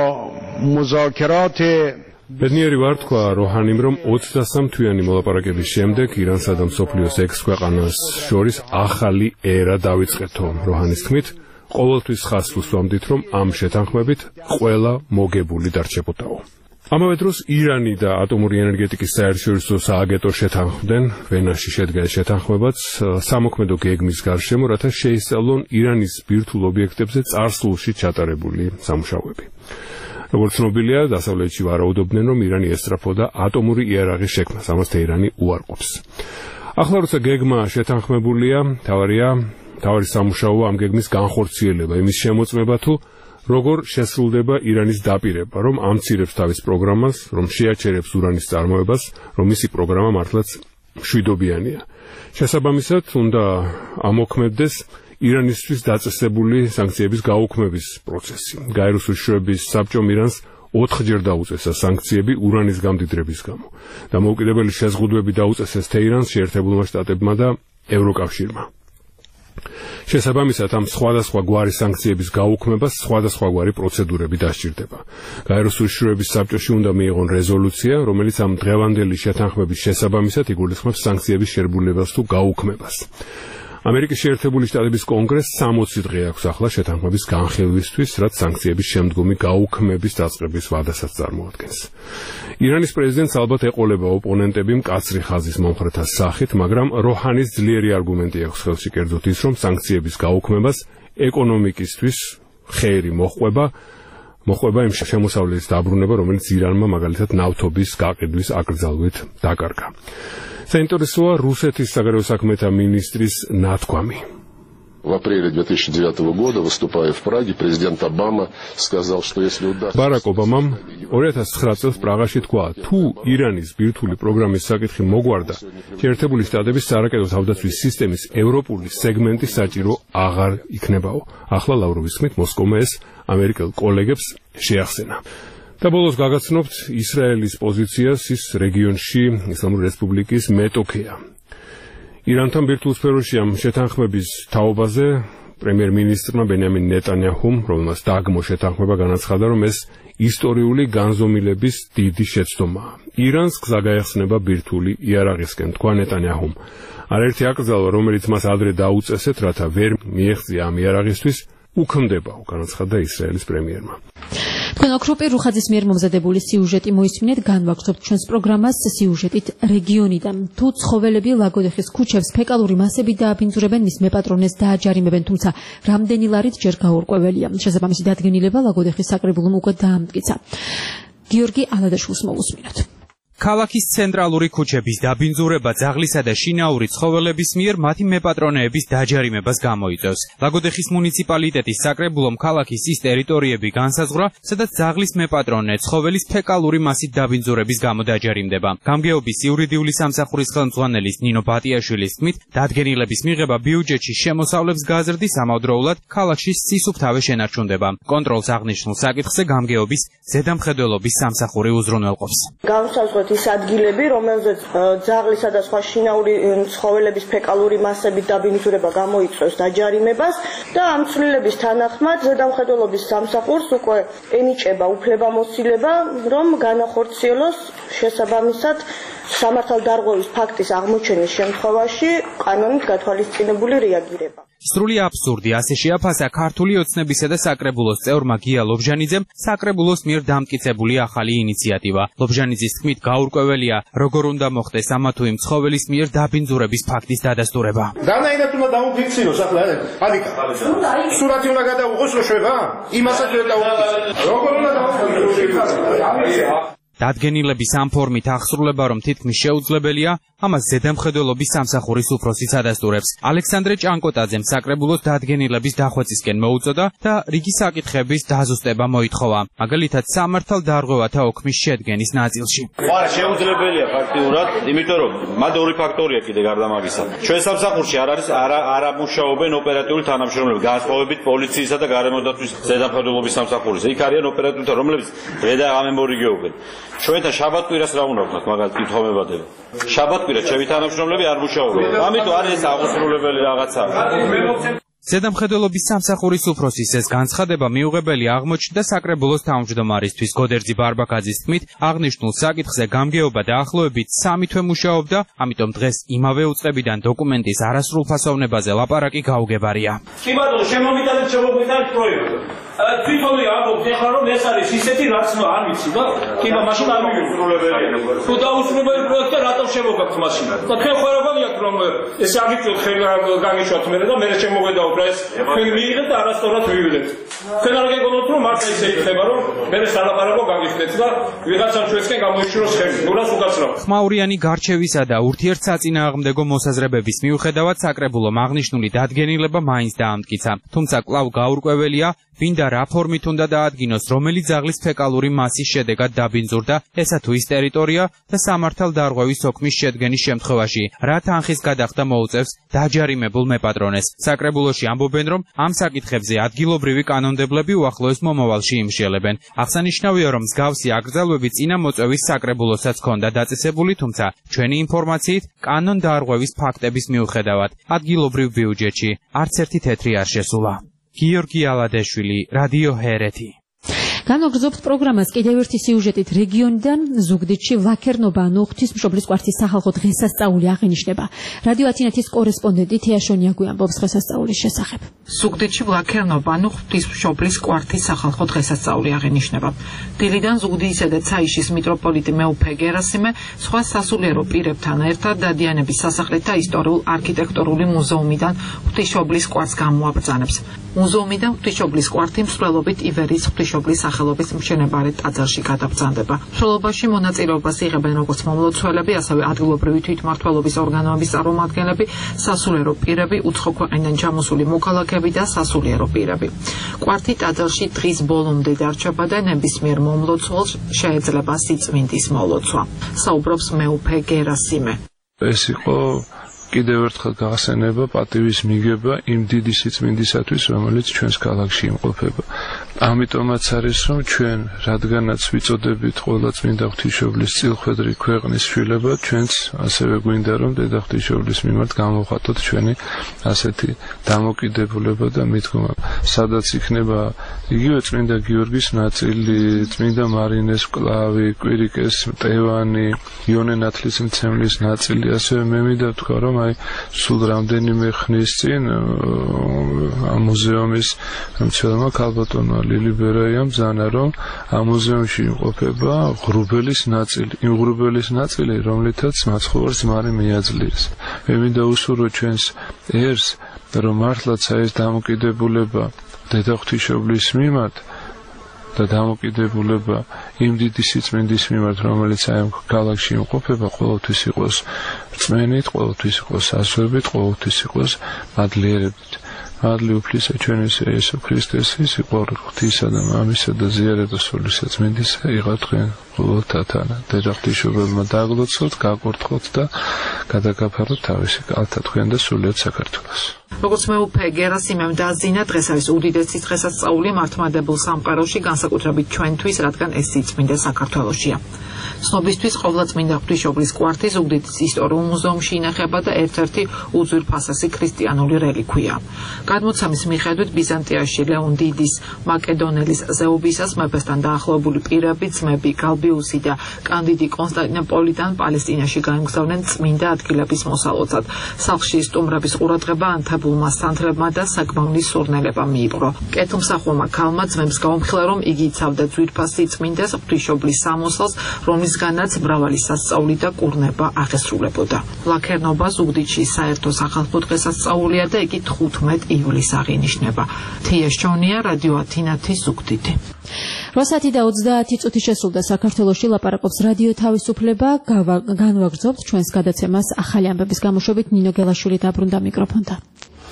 مذاکرات ბედნიერი ვარ, თქვა როჰანიმ, რომ 23 თვიანი მოლაპარაკების შემდეგ ირანსა და მსოფლიოს 6 ქვეყანას შორის ახალი ერა დავიწყეთო. როჰანის თქმით, ყოველთვის ხაზს უსვამდით, რომ ამ შეთანხმებით ყველა მოგებული დარჩებოდაო. ამავე დროს ირანი და ატომური ენერგეტიკის საერთაშორისო სააგენტო შეთანხმდნენ, ვენაში შედგა ეს შეთანხმებაც სამოქმედო გეგმის გარშემო, რათა შეისწავლონ ირანის ბირთვულ ობიექტებზე წარსულში ჩატარებული სამუშაოები. როგორც ცნობილია, დასავლეთში ვარაუდობდნენ, რომ ირანი ესწრაფოდა ატომური იარაღის შექმნას, ამას თეირანი უარყოფს. ახლა როცა გეგმა შეთანხმებულია, თავარი სამუშაოა ამ გეგმის განხორციელება, იმის შემოწმება თუ როგორ შესრულდება ირანის დაპირება, რომ ამცირებს თავის პროგრამას, რომ შეაჩერებს ურანის წარმოებას, რომ მისი პროგრამა მართლაც მშვიდობიანია. შესაბამისად, უნდა ამოქმედდეს ირანისთვის დაწესებული სანქციების გაუქმების პროცესი. გაეროს უშუალობის საბჭომ ირანს 4-ჯერ დაუწესა სანქციები ურანის გამდიდრების გამო და მოუკიდებელი შეზღუდვები დაუწესეს თეირანს, შეერთებულმა შტატებმა და ევროკავშირმა. შესაბამისად, ამ სხვადასხვა გვარი სანქციების გაუქმებას სხვადასხვაგვარი პროცედურები დასჭირდება. გაეროს უშუალობის საბჭოში უნდა მიიღონ რეზოლუცია, რომელიც ამ დღევანდელი შეთანხმების შესაბამისად იგულისხმებს სანქციების შერბულებას თუ გაუქმებას. ამერიკის შეერთებული შტატების კონგრესს 60 დღე აქვს ახლა შეთანხმების განხილვისთვის, რაც სანქციების შემდგომი გაუქმების დაწყების ვადასაც წარმოადგენს. ირანის პრეზიდენტს ალბათ ეყოლება ოპონენტები მკაცრი ხაზის მომხრეთა სახით, მაგრამ როჰანის ძლიერი არგუმენტი აქვს ხელში, კერძოდ ის, რომ სანქციების გაუქმებას ეკონომიკისთვის ხეერი მოყვება იმ შემოსავლების დაბრუნება, რომელიც ირანმა მაგალითად ნავთობის გაყიდვის აკრძალვით დაკარგა. საინტერესოა რუსეთის საგარეო საქმეთა ministris ნათქვამი. В апреле 2009 года, выступая в Праге, президент Обама сказал, что если удастся... Барак Обамამ 2009 წელს პრაღაში თქვა, თუ ირანის ბირთვული პროგრამის საკითხი მოგვარდა, შეერთებული შტატების სარაკეტო თავდაცვის სისტემის ევროპული სეგმენტი საჭირო აღარ იქნებაო. ახლა ლავროვის თქმით, მოსკოვმა ეს ამერიკელ კოლეგებს შეახსენა. და ბოლოს გაგაცნობთ ისრაელის პოზიციას ის რეგიონში ისლამური რესპუბლიკის მეტოქეა. ირანთან ბირთვულ სფეროში ამ შეთანხმების თაობაზე პრემიერ-მინისტრმა ბენიამინ ნეტანიაჰუმ, რომელმაც დაგმო შეთანხმება, განაცხადა, რომ ეს ისტორიული განზომილების დიდი შეცდომაა. ირანს გზა გაეხსნება ბირთვული იარაღისკენ, თქვა ნეტანიაჰუმ. არაერთი აკრძალვა, რომელიც მას ადრე დაუწესეთ, რათა ვერ მიეღწია ამ იარაღისთვის, უქმდებაო, განაცხადა ისრაელის პრემიერმა. თქვენ ოქროპი რუხაძის მიერ მომზადებული სიუჟეტი მოისმინეთ, განვაგრძობთ ჩვენს პროგრამას სიუჟეტით რეგიონიდან. თუ ცხოველები ლაგოდეხის ქუჩებს ფეკალური მასებით დააბინძურებენ, მის მეპატრონეს დააჯარიმებენ, თუმცა რამდენი ლარით ჯერ გაურკვეველია. შესაბამისი დადგენილება ლაგოდეხის საკრებულომ უკვე დაამტკიცა. გიორგი ალადაშვილს მოусმინოთ. ქალაქის ცენტრალური ქუჩების დაბინძურება ძაღლისა და შინაური ცხოველების მიერ მათი მეპატრონეების დაჯარიმებას გამოიწვევს. ლაგოდეხის მუნიციპალიტეტის საკრებულომ ქალაქის ის ტერიტორიები განსაზღვრა, სადაც ძაღლის მეპატრონე ცხოველის ფეკალური მასით დაბინძურების გამო დაჯარიმდება. გამგეობის იურიდიული სამსახურის ხელმძღვანელის ნინო ბატიაშვილის თქმით, დადგენილების მიღება ბიუჯეტში შემოსავლებს გაზრდის, ამავდროულად ქალაქში სისუფთავე შენარჩუნდება. კონტროლს აღნიშნულ საკითხზე გამგეობის ზედამხედველობის სამსახური უზრუნველყოფს. ის ადგილები, რომელზეც ძაღლისა და სხვა შინაური ცხოველების ფეკალური მასებით დაბინძურება გამოიწვევს დაჯარიმებას და ამ ცვლილების თანახმად ზედამხედველობის სამსახურს უკვე ენიჭება უფლებამოსილება, რომ განახორციელოს შესაბამისად სამართალდარღვევის ფაქტის აღმოჩენის შემთხვევაში კანონით გათვალისწინებული რეაგირება. სრული აბსურდი ასე შეაფასა ქართული ოცნებისა და საკრებულოს წევრმა გია ლობჟანიძემ საკრებულოს მიერ დამტკიცებული ახალი ინიციატივა. ლობჟანიძის თქმით გაურკვეველია, როგორ უნდა მოხდეს ამა თუ იმ ცხოველის მიერ დაბინძურების ფაქტის დადასტურება. განაირად უნდა დაუფიქსიროს ახლა ალიკა. სურათი უნდა გადაუღოს რო შვება? იმასაც ვერ დაუფიქსიროს. როგორ უნდა დაუფიქსიროს? დადგენილების ამ ფორმით აღსრულება, რომ თითქმის შეუძლებელია, ამას ზედამხედველობის სამსახურის უფროსიც ადასტურებს. ალექსანდრე ჭანკოტაძემ საკრებულოს დადგენილების დახვეწისკენ მოუწოდა და რიგი საკითხების დაზუსტება მოითხოვა. მაგალითად, სამართალდარღვევათა ოქმის შედგენის ნაწილში. ხარ შეუძლებელია ფაქტიურად, იმიტომ რომ მათ ორი ფაქტორია კიდე გარდა მაგისა. ჩვენ სამსახურში არ არის არამუშაობენ ოპერატიული თანამშრომლები, განსხვავებით პოლიციისა და გარემოს დაცვის ზედამხედველობის სამსახურის. იქ არიან ოპერატიულთა, რომლებიც რედა ამემორიგეობენ. ჩვენთან შაბათ-კვირას რა უნდა ვქნათ მაგალითად კითხვამებადება. შაბათ-კვირა ჩემი თანამშრომლები არ მუშაობენ. ამიტომ არის ეს აღსრულებელი რაღაცა. ზედამხედველობის სამსახურის უფროსის ეს განცხადება მიუღებელი აღმოჩნდა საკრებულოს თავმჯდომარისთვის გოდერძი ბარბაკაძის თქმით, აღნიშნულ საკითხზე გამგეობა და ახლოებით 3 თვე მუშაობდა, ამიტომ დღეს იმავე უწყებიდან დოკუმენტის არასრულ ფასოვნებაზე ლაპარაკი გაუგებარია. კი ბატონო, შემოგიტანეთ პროექტი. თვითონი ამბობთ ეხლა რომ ეს არის ისეთი რაც არ ვიცი და კი მაშინ არ მიგულებელია. თუ დაუსრულებელი პროექტი რატომ შემოგაქვთ მაშინ? და თქვენ ხარაბალი აქვს რომ ეს აღიწევთ ხელ გაგიშვათ მე და მე შემოგვედაოთ რა ეს თქვენ მიიღეთ და არასწორად მივიღეთ. თქვენ არ გეგონოთ რომ მარტო ისე იქნება რომ მე სალაპარაკო გაგიხდეთ და ვიღაცამ ჩვენსკენ გამოიშვიროს ხელი. ნურას უკაცრავ. ხმაურიანი გარჩევისა და ურთიერთსაწინააღმდეგო მოსაზრებების მიუხედავად საკრებულომ აღნიშნული დადგენილება მაინც დაამტკიცა. თუმცა კვლავ გაურკვეველია, ვინდა რა ფორმით უნდა დაადგინოს, რომელი ძაღლის ფეკალური მასის შედეგად დაბინძურდა, ესა თუ ის ტერიტორია და სამართალდარღვევის ოქმის შედგენის შემთხვევაში, რა თანხის გადახდა მოუწევს დაჯარიმებულ მეპატრონეს. საკრებულოში ამბობენ, რომ ამ საკითხებზე ადგილობრივი კანონმდებლები უახლოეს მომავალში იმშელებენ. აღსანიშნავია, რომ მსგავსი აკრძალვები წინა მოწვევის საკრებულოსაც ჰქონდა დაწესებული, თუმცა ჩვენი ინფორმაციით კანონდარღვევის ფაქტების მიუხედავად ადგილობრივ ბიუჯეტში არც ერთი თეთრი არ შესულა. გიორგი ალადეშვილი, რადიო ჰერეთი. განვაგრძობთ პროგრამას კიდევ ერთი სიუჟეტით რეგიონიდან ზუგდიდში ვაქერნობა ანუ ღვთისმშობლის კვართის სახალხო დღესასწაული აღინიშნება. რადიო ათინეთის კორესპონდენტი თეა შონია გვიამბობს დღესასწაულის შესახებ. ზუგდიდში ვაქერნობა ანუ ღვთისმშობლის კვართის სახალხო დღესასწაული აღინიშნება. დილიდან ზუგდიდისა და ცაიშის მიტროპოლიტი მეუფე გერასიმე სხვა სასულიერო პირებთან ერთად დადიანების სასახლეთა ისტორიულ-არქიტექტურული მუზეუმიდან ღვთისმშობლის კვართს გამოაბრძანებს. მუზეუმიდან ღვთისმშობლის კვართი მსვლელობით ივერიის ღვთისმშობლის სახელობის მშენებარე ტაძარში გადაბრძანდება. მსვლელობაში მონაწილეობას იღებენ როგორც მომლოცველები, ასევე ადგილობრივი თვითმმართველობის ორგანოების წარმომადგენლები, სასულიერო პირები, უცხო ქვეყნიდან ჩამოსული მოქალაქეები და სასულიერო პირები. კვართი ტაძარში დღის ბოლომდე დარჩება და ნებისმიერ მომლოცველს შეეძლება სიწმინდის მოლოცვა. საუბრობს მეუფე გერასიმე. ეს იყო კიდევ ერთხელ გახსენება პატივის მიგება იმ დიდი სიწმინდისათვის, რომელიც ჩვენს ქალაქში იმყოფება. ამიტომაც არის, რომ ჩვენ, რადგანაც ვიწოდებით ყველა წმინდა ღვთისმშობლის წილხვედრი ქვეყნის შვილებად, ჩვენც ასევე გვინდა, რომ დედა ღვთისმშობლის მიმართ გამოვხატოთ ჩვენი ასეთი დამოკიდებულება და მიდგომა. სადაც იქნება იგივე წმინდა გიორგის ნაწილი, წმინდა მარინეს მკლავი, კვირიკეს მტევანი, იონე ნათლისმცემლის ნაწილი, ასევე მე მინდა ვთქვა, რომ აი სულ რამდენიმე ხნის წინ ამ მუზეუმის მცველმა ქალბატონმა ლილი ბერაიამ ბრძანა, რომ ამ მუზეუმში იმყოფება ღრუბელის ნაწილი, იმ ღრუბელის ნაწილი, რომლითაც მაცხოვარს ძმარი მიაძლიერს. მე მინდა უსურვო ჩვენს ერს, რომ მართლაც ეს დამოკიდებულება დედა ღვთისმშობლის მიმართ და დამოკიდებულება იმ დიდი სიწმინდის მიმართ, რომელიც აი ამ ქალაქში იმყოფება, ყოველთვის იყოს რწმენით, ყოველთვის იყოს ასვებით, ყოველთვის იყოს მადლიერებით. მადლი უფლისა ჩვენისა იესო ქრისტეს სიყვარული ღვთისა და მამისა და ზიარება სული საწმინდისა იღოთ თქვენ ყოველთათან. დედა ღვთისმშობელმა დაგლოცოთ, გაკურთხოთ და გადაგაფაროთ თავისი კალთა თქვენ და სულიად საქართველოს. როგორც მეუფე გერასიმემ დაძინა, დღეს არის უდიდესი დღესასწაული მართლმადებელ სამყაროში, განსაკუთრებით ჩვენთვის, რადგან ეს სიწმინდე საქართველოშია. ცნობისთვის ყოვლადწმინდა ღვთისმშობლის კვართი ზუგდიდის ისტორიულ მუზეუმში ინახება და ერთ-ერთი უძვირფასესი ქრისტიანული რელიქვია. გადმოცემის მიხედვით ბიზანტიაში ლეონ დიდის მაკედონელის ზეობისას მეფესთან დაახლოებული პირები ძმები გალბიუსი და კანდიდი კონსტანტინოპოლიდან პალესტინაში გაემგზავრნენ წმინდა ადგილების მოსალოცად. სახლში სტუმრების ყურადღება ანთებულმა სანთლებმა და საკმაური სურნელება მიიპყრო. კეთილმსახურმა ქალმა ძმებს გაუმხილა, რომ იგი იცავდა ძვირფასი წმინდას ღვთისმშობლის სამოსალს, რომლისგანაც მრავალი სასწაული და კურნება აღესრულებოდა. ლაქერნობა ზუგდიდში საერთო სახალხო დღესასწაულია და იგი 15 ივლისს აღინიშნება. თია შონია, რადიო ათინათი, ზუგდიდი. 8 და 30 წუთი შესულდა საქართველოში ლაპარაკობს რადიო თავისუფლება. განვაგრძობთ ჩვენს გადაცემას ახალი ამბების გამოშვებით. ნინო გელაშვილი დაბრუნდა მიკროფონთან.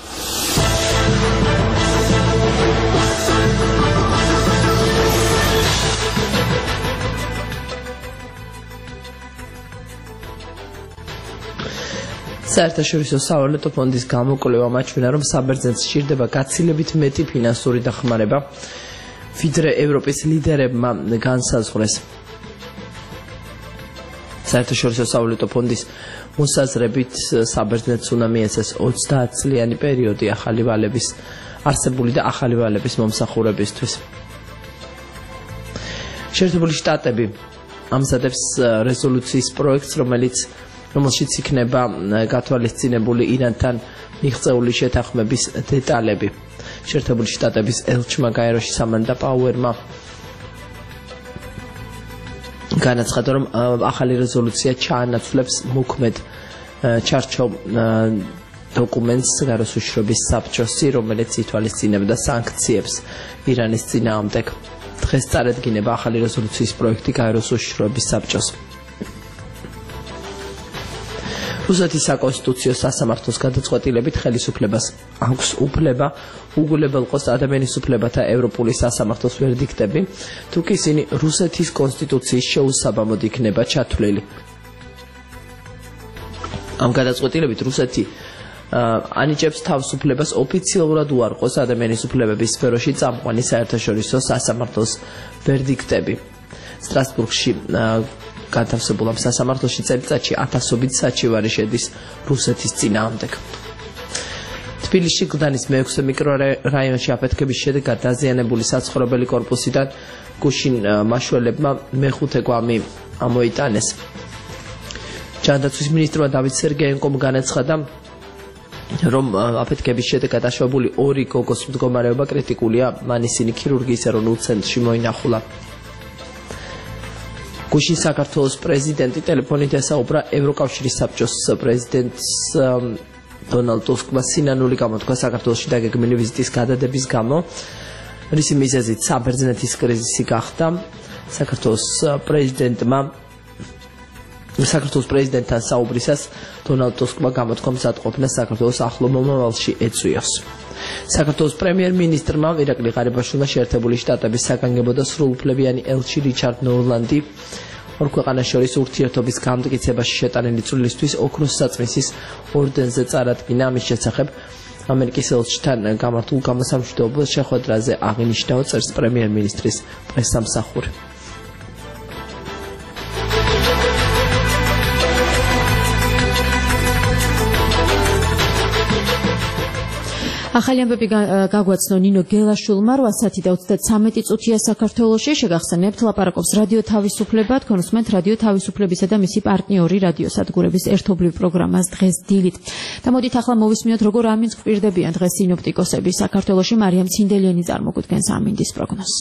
საერთაშორისო სავალუტო ფონდის გამოკვლევა მაჩვენა, რომ საბერძნეთს სჭირდება გაცილებით მეტი ფინანსური დახმარება, ვიდრე ევროპის ლიდერებმა განსაზღვრეს. საერთაშორისო სავალუტო ფონდის მოსაზრებით საბერძნეთს უნდა მიეცეს 30 წლიანი პერიოდი არსებული და ახალი ვალების მომსახურებისთვის. შეერთებული შტატები ამზადებს რეზოლუციის პროექტს, რომელშიც იქნება გათვალისწინებული ირანთან მიღწეული შეთანხმების დეტალები. შეერთებული შტატების ელჩმა გაეროში სამანდა პაუერმა განაცხადა, რომ ახალი რეზოლუცია ჩაანაცვლებს მოქმედ ჩარჩო დოკუმენტს გაროს უშრობის საბჭოსი, რომელიც ითვალისწინებდა სანქციებს ირანის წინააღმდეგ. დღეს წარედგინება ახალი რეზოლუციის პროექტი გაეროს უშრობის საბჭოს. რუსეთის საკონსტიტუციო სასამართლოს გადაწყვეტილებით ხელისუფლებას აქვს უფლება უგულებელყოს ადამიანის უფლებათა ევროპული სასამართლოს ვერდიქტები, თუ კი ისინი რუსეთის კონსტიტუციის შეუსაბამოდ იქნება ჩათვლილი. ამ გადაწყვეტილებით რუსეთი ანიჭებს თავს უფლებას ოფიციალურად უარყოს ადამიანის უფლებების სფეროში წამყვანი საერთაშორისო სასამართლოს ვერდიქტები. სტრასბურგში განთავსებულ ამ სასამართლოში წელიწადში 1000-ობით საჩივარი შედის რუსეთის წინააღმდეგ. თბილისში გლდანის მე-6 მიკრორაიონში აფეთქების შედეგად დაზიანებული საცხოვრებელი კორპუსიდან გუშინ მაშველებმა მე-5 გვამი ამოიტანეს. ჯანდაცვის მინისტრმა დავით სერგეენკომ განაცხადა, რომ აფეთქების შედეგად აშვებული 2 გოგოს მდგომარეობა კრიტიკულია, მან ისინი ქირურგიის ეროვნულ ცენტრში მოინახულა. გუშინ საქართველოს პრეზიდენტი ტელეფონით ესაუბრა ევროკავშირის საბჭოს პრეზიდენტს დონალდ ტუსკმა სინანული გამოთქვა საქართველოში დაგეგმილი ვიზიტის გადადების გამო, რისი მიზეზით საბერძნეთის კრიზისი გახდა. საქართველოს პრეზიდენტთან საუბრისას დონალდ ტუსკმა გამოთქვა მზადყოფნა საქართველოს ახლო მომავალში ეწვიოს. საქართველოს პრემიერ-მინისტრმა ირაკლი ღარიბაშვილმა შეერთებული შტატების საგანგებო და სრულუფლებიანი ელჩი რიჩარდ ნორლანდი ორ ქვეყანას შორის ურთიერთობის გამტკიცებაში შეტანილი წვლილისთვის ოქროს საწმისის ორდენზე წარადგინა. ამის შესახებ ამერიკის ელჩთან გამართულ გამოსამშვიდობო შეხვედრაზე აღინიშნა, წერს პრემიერ-მინისტრის პრესსამსახური. ახალი ამბები გაგვაცნო ნინო გელაშვილმა. 8 და 33 წუთია საქართველოში. შეგახსენებთ, ლაპარაკობს რადიო თავისუფლება. თქვენ უსმენთ რადიო თავისუფლებისა და მისი პარტნიორი რადიო სადგურების ერთობლივ პროგრამას დღეს დილით. და მოდით ახლა მოვისმინოთ, როგორ ამინდს გვპირდებიან დღეს სინოპტიკოსები. საქართველოში მარიამ ცინდელიანი წარმოგვიდგენს ამინდის პროგნოზს.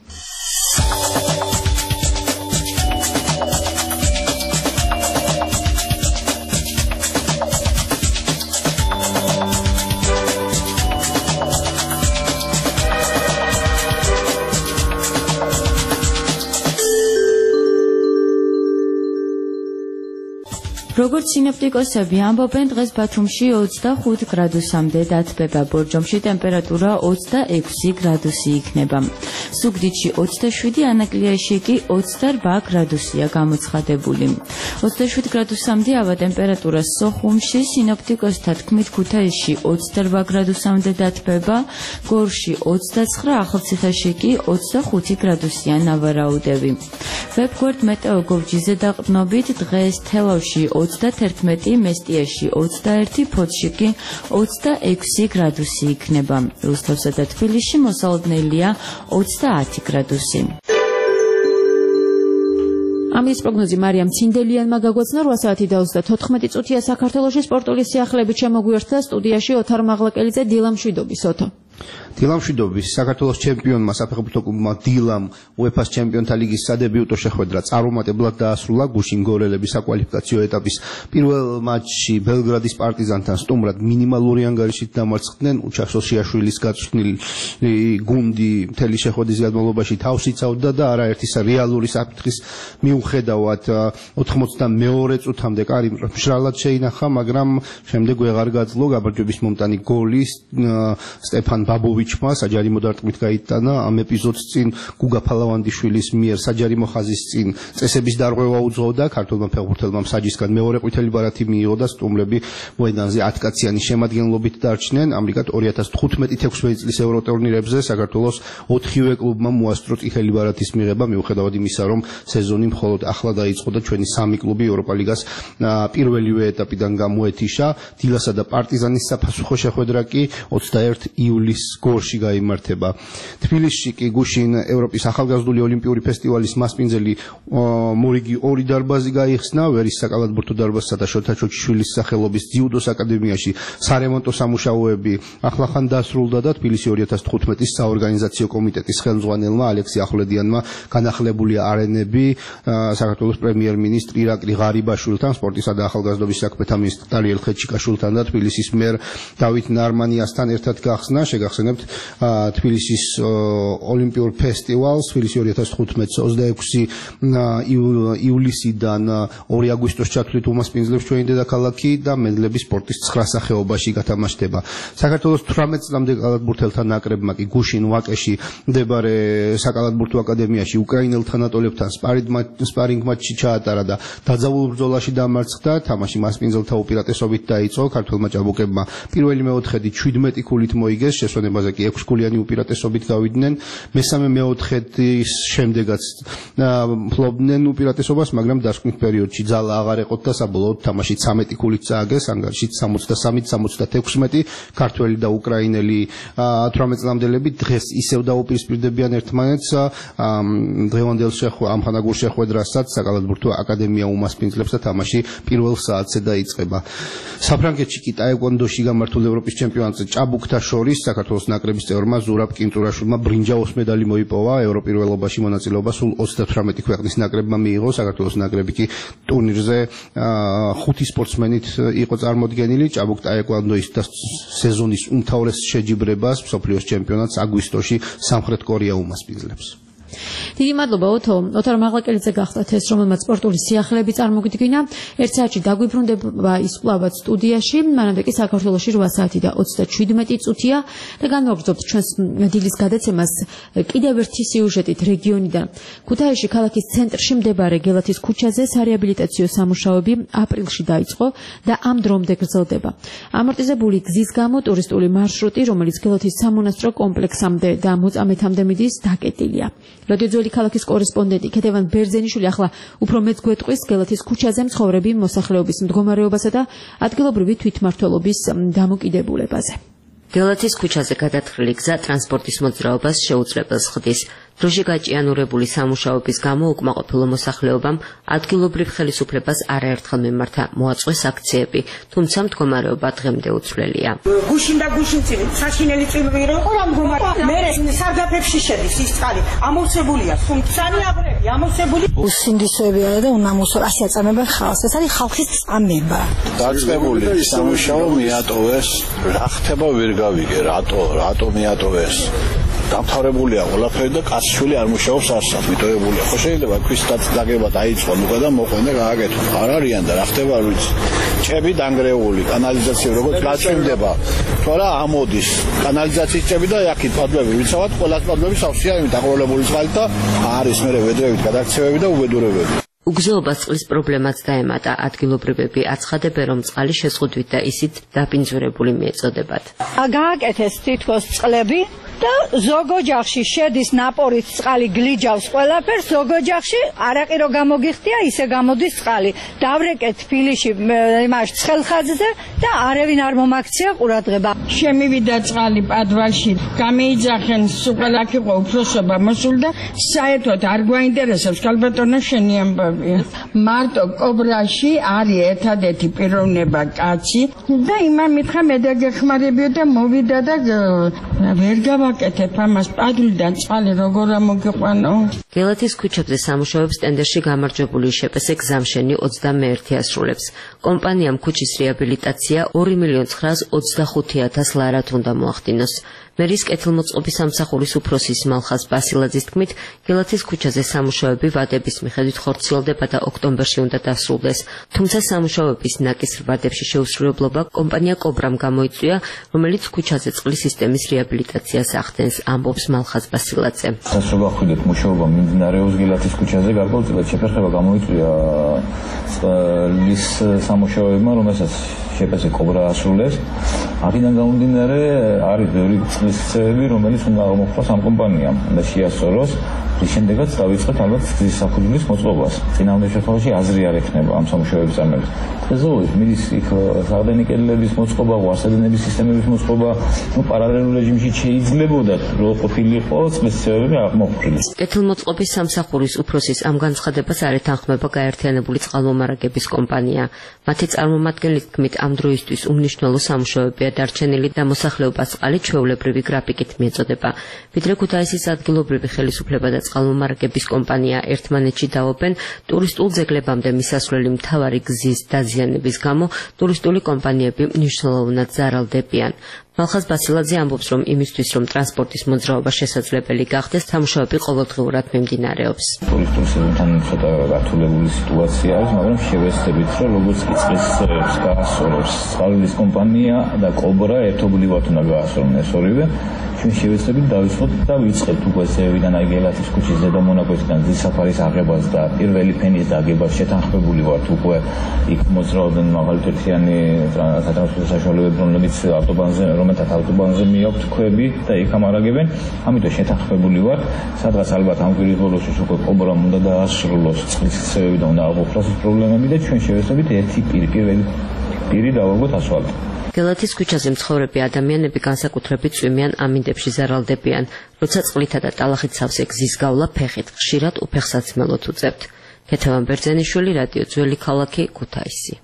როგორც სინოპტიკოსები ამბობენ, დღეს ბათუმში 25 გრადუსამდე დათბება, ბორჯომში ტემპერატურა 26 გრადუსი იქნება. ზუგდიდში 27, ანაკლიაში კი 28 გრადუსია გამოცხადებული. 27 გრადუსამდე ავა ტემპერატურა სოხუმში, სინოპტიკოსთა თქმით ქუთაისში 28 გრადუსამდე დათბება, გორში 29, ახალციხეში კი 25 გრადუსია ნავარაუდები. ვებგვერდ მეტეო გოვჯიზე დაყრდნობით დღეს თელავში 31, მესტიაში 21, ფოთში კი 26 გრადუსი იქნება. რუსთავსა და თბილისში მოსალოდნელია 30 გრადუსი. ამის პროგნოზი მარიამ ცინდელიანმა გაგვაცნო 8 საათი და 34 წუთია საქართველოში სპორტული სიახლეებით შემოგვიერთდა სტუდიაში ოთარ მაღლაკელიძე დილამშვიდობის ოთო. დილამშვიდობის საქართველოს ჩემპიონმა საფეხბურთო კლუბმა დილამ UEFA-ს ჩემპიონთა ლიგის სადებიუტო შეხვედრა წარუმატებლად დაასრულა. გუშინ გორელების საკვალიფიკაციო ეტაპის პირველ მატჩში ბელგრადის პარტიზანთან სტუმრად მინიმალური ანგარიშით დამარცხდნენ. უჩახ სოშიაშვილის გაწვრთნილი გუნდი მთელი შეხვედრის განმავლობაში თავს იცავდა და არაერთი რეალური საფრთხის მიუხედავად 92 წუთამდე კარი მშრალად შეინახა, მაგრამ შემდეგ ვეღარ გაძლო გამარჯვების მომტანი გოლი სტეფან ბაბოვიჩმა საჯარიმო დარტყმით გაიტანა. ამ ეპიზოდს წინ გუგა ფალავანდიშვილის მიერ საჯარიმო ხაზის წინ წესების დარღვევა უძღოდა. ქართულმა ფეხბურთელმა მსაჯისგან მეორე ყვითელი ბარათი მიიღო და სტუმრები მოედანზე 10 კაციანი შემადგენლობით დარჩნენ. ამრიგად 2015-16 წლის ევროტურნირებზე საქართველოს 4-ვე კლუბმა მოასწრო წითელი ბარათის მიღება, მიუხედავად იმისა, რომ სეზონი მხოლოდ ახლა დაიწყო და ჩვენი 3 კლუბი ევროპა ლიგას პირველივე ეტაპიდან გამოეთიშა. დილასა და პარტიზანის საფასუხო შეხვედრა კი 21 იულის გორში გაიმართება. თბილისში კი გუშინ ევროპის ახალგაზრდული ოლიმპიური ფესტივალის მასპინძელი მორიგი 2 დარბაზი გაიხსნა. ვერის საკალათბურთო დარბაზსა და შოთა ჩოჩიშვილის სახელობის ძიუდოს აკადემიაში სარემონტო სამუშაოები ახლახან დასრულდა და თბილისი 2015-ის საორგანიზაციო კომიტეტის ხელმძღვანელმა ალექსი ახვლედიანმა განახლებული არენები საქართველოს პრემიერ-მინისტრ ირაკლი ღარიბაშვილთან, სპორტისა და ახალგაზრდობის საქმეთა მინისტრ ტარიელ ხეჩიკაშვილთან და თბილისის მერ დავით ნარმანიასთან ერთად გახსნა. შეგახსენებთ თბილისის ოლიმპიურ ფესტივალს თბილისი 2015 26 ივლისიდან 2 აგვისტოს ჩათვლით უმასპინძლებს ჩვენი დედაქალაქი და მედლების სპორტის 9 სახეობაში გათამაშდება. საქართველოს 18 წლამდე კალათბურთელთა ნაკრებმა კი გუშინ ვაკეში მდებარე საკალათბურთო აკადემიაში უკრაინელ თანატოლებთან სპარინგ მატჩი ჩაატარა და დაძაბულ ბრძოლაში დამარცხდა. თამაში მასპინძელთა უპირატესობით დაიწყო. ქართველმა ჭაბუკებმა პირველი მეოთხედი 17 ქულით მოიგეს, შესვენებაზე კი 6 ქულიანი უპირატესობით გავიდნენ. მესამე მეოთხედის შემდეგაც ფლობდნენ უპირატესობას, მაგრამ დასკვნის პერიოდში ძალა აღარ ეყოთ და საბოლოოდ თამაში 13 ქულით წააგეს. ანგარიშით 73-76 ქართველი და უკრაინელი 18 წლამდელები დღეს ისევ დაუპირისპირდებიან ერთმანეთს. დღევანდელ ამხანაგურ შეხვედრასაც საკალათბურთო აკადემია უმასპინძლებს და თამაში პირველ საათზე დაიწყება. საფრანგეთში კი ტაეკვონდოში გამართულ ევროპის ჩემპიონატზე ჭაბუკთა შორის საქართველოს ნაკრების წევრმა ზურაბ კინწურაშვილმა ბრინჯაოს მედალი მოიპოვა. ევროპირველობაში მონაწილეობა სულ 38 ქვეყნის ნაკრებმა მიიღო. საქართველოს ნაკრები კი ტურნირზე 5 სპორტსმენით იყო წარმოდგენილი. ჭაბუკ ტაეკვონდოის და სეზონის უმთავრეს შეჯიბრებას მსოფლიოს ჩემპიონატს აგვისტოში სამხრეთ კორეა უმასპინძლებს. დიდი მადლობა ოთარ მაღლაკელიძე გახდათ ეს, რომელმაც სპორტული სიახლეები წარმოგიდგინა. 1 საათში დაგვიბრუნდება ის კვლავაც სტუდიაში, მანამდე კი საქართველოში 8 საათი და 37 წუთია და განვაგრძობთ ჩვენს დილის გადაცემას კიდევ ერთი სიუჟეტით რეგიონიდან. ქუთაისში ქალაქის ცენტრში მდებარე გელათის ქუჩაზე სარეაბილიტაციო სამუშაოები აპრილში დაიწყო და ამ დრომდე გრძელდება. ამორტიზებული გზის გამო ტურისტული მარშრუტი, რომელიც გელათის სამონასტრო კომპლექსამდე და მოწამეთამდე მიდის, დაკეტილია. რადიო ძველი ქალაქის კორესპონდენტი ქეთევან ბერძენიშვილი ახლა უფრო მეც გვეტყვის გელათის ქუჩაზე მცხოვრები მოსახლეობის მდგომარეობასა და ადგილობრივი თვითმმართველობის დამოკიდებულებაზე. გელათის ქუჩაზე გადათხრილი გზა ტრანსპორტის მოძრაობას შეუძლებელს ხდის. დროში გაჭიანურებული სამუშაოების გამო უკმაყოფილო მოსახლეობამ ადგილობრივ ხელისუფლებას არაერთხელ მიმართა მოაწყვეს აქციები, თუმცა მდგომარეობა დღემდე უცვლელია. გუშინ და გუშინწინ საშინელი წვიმები რო იყო რა მდგომარეობა. მე სარდაფებში შედის ის წყალი. ამოვსებულია, სუნცანი აბრები, ამოვსებული. უსინდისოებია და უნამუსო ასე აწამება ხალხს. ეს არის ხალხის წამება. დაწყებული სამუშაო მიატოვეს, რა ხდება ვერ გავიგე, რატო მიატოვეს. დამთავრებულია ყველაფერი და კაცშვილი არ მუშაობს არსად, მიტოვებულია. ხო შეიძლება ქვის დაგება დაიწყო, ნუგა და მოყვენ და გააკეთო. არ არიან და რა ხდება არ ვიცი. ჭები დანგრეული, კანალიზაცია როგორც გაწვიმდება. თორა ამოდის კანალიზაციის ჭები და აქეთ პადლები, ვიცავთ, ყველა პადლები სავსეა, იმით აყოლებული წყალით და არის მე ვედრებით გადაქცევები და უბედურებები. უგზოობას წყლის პრობლემაც დაემატა, ადგილობრივები აცხადებენ, რომ წყალი შეზღუდვით და ისიც დაბინძურებული მიეწოდებათ. გააკეთეს თითქოს წყლები და ზოგ ოჯახში შედის ნაპორით წყალი გლიჯავს ყველაფერს, ზოგ ოჯახში არაყი რო გამოგიხდია, ისე გამოდის წყალი. დავრეკეთ თბილისში იმაში ცხელხაზზე და არევინ არ მომაქცია ყურადღება. შემივიდა წყალი პადვალში, გამეიძახენ სუყელაკ იყო უფროსობა მოსულდა, საერთოდ არ გვაინტერესებს ქალბატონო შენი ამბავია. მარტო კობრაში არის ერთადერთი პიროვნება კაცი და იმან მითხრა მე დაგეხმარებიო და მოვიდა და ვერ გავაკეთებ ამას პადლიდან წყალი როგორ ამოგიყვანო. გელათის ქუჩებზე სამუშაოებს ტენდერში გამარჯვებული შეპეს გზამშენი 21 ასრულებს. კომპანიამ ქუჩის რეაბილიტაცია 2.925.000 ლარად უნდა მოახდინოს. მერის კეთილმოწყობის სამსახურის უფროსის მალხაზ ბასილაძის თქმით, გელათის ქუჩაზე სამუშაოები ვადების მიხედვით ხორციელდება და ოქტომბერში უნდა დასრულდეს. თუმცა სამუშაოების ნაკისრ ვადებში შეუსრულებლობა კომპანია კობრამ გამოიწვია, რომელიც ქუჩაზე წყლის სისტემის რეაბილიტაციას ახდენს, ამბობს მალხაზ ბასილაძე. სასწრაფო ხვიდეთ მუშაობა მიმდინარეობს გელათის ქუჩაზე, გარკვეულწილად შეფერხება გამოიწვია წყლის სამუშაოებმა, რომელსაც შეპესე კობრა ასრულებს. აქედან გამომდინარე არის ბევრი წყლის ცევები, რომელიც უნდა აღმოხდეს ამ კომპანიამ და შეასწოროს. რის შემდეგაც დავიწყეთ ალბათ გზის საფუძვლის მოწყობას. წინააღმდეგ შემთხვევაში აზრი არ ექნება ამ სამუშაოების წარმატებას. დღესდღეობით მიდის იქ საყრდენი კედლების მოწყობა, ვარსადენების სისტემების მოწყობა, პარალელურ რეჟიმში შეიძლებოდა რომ ყოფილიყო წყლის ცევები აღმოხვრილი. კეთილმოწყობის სამსახურის უფროსის ამ განცხადებას არ ეთანხმება გაერთიანებული წყალმომარაგების კომპანია. მათი წარმომადგენლის თქმით, ამ დროისთვის უმნიშვნელო სამუშაოებია დარჩენილი და მოსახლეობას წყალი ჩვეულებრივი გრაფიკით მიეწოდება. ვიდრე ქუთაისის ადგილობრივი ხელისუფლება და წყალმომარაგების კომპანია ერთმანეთში დაობენ, ტურისტულ ძეგლებამდე მისასვლელი მთავარი გზის დაზიანების გამო ტურისტული კომპანიები მნიშვნელოვნად ზარალდებიან. მალხაზ ბასილაძე ამბობს, რომ იმისთვის, რომ ტრანსპორტის მოძრაობა შესაძლებელი გახდეს, სამუშაოები ყოველდღიურად მიმდინარეობს. ტურისტულ სეზონთან ცოტა გართულებული სიტუაცია არის, მაგრამ შევეცდებით, რომ როგორც კი წყლის ცევებს გაასწორებს წყალვის კომპანია და კობრა ერთობლივად უნდა გაასწორონ ეს ორივე. ჩვენ შევეცდებით დავიწყოთ და ვიწყებთ უკვე ცევებიდან აი გელათის ქუჩის ზედა მონაკვეთიდან გზის საფარის აღებას და პირველი ფენის დაგებას შეთანხმებული ვართ უკვე იქ მოძრაობენ მაღალთეთიანი სატრანსპორტო საშუალებები, რომელთაც ავტობანზე მიაქვთ ქვები და იქ ამარაგებენ. ამიტომ შეთანხმებული ვართ, სადღაც ალბათ ამ კვირის ბოლოს უკვე კობრამ უნდა დაასრულოს წყლის ცევები და უნდა აღუხრას პრობლემები და ჩვენ შევეცდებით ერთი პირველი პირი დავაგოთ ასფალტი. გელათის ქუჩაზე მცხოვრები ადამიანები განსაკუთრებით წვიმიან ამინდებში ზარალდებიან, როცა წყლითა და ტალახით სავსე გზის გავლა ფეხით ხშირად უფეხსაცმელოდ უწევთ. ქეთევან ბერძენიშვილი, რადიო ძველი ქალაქი, ქუთაისი.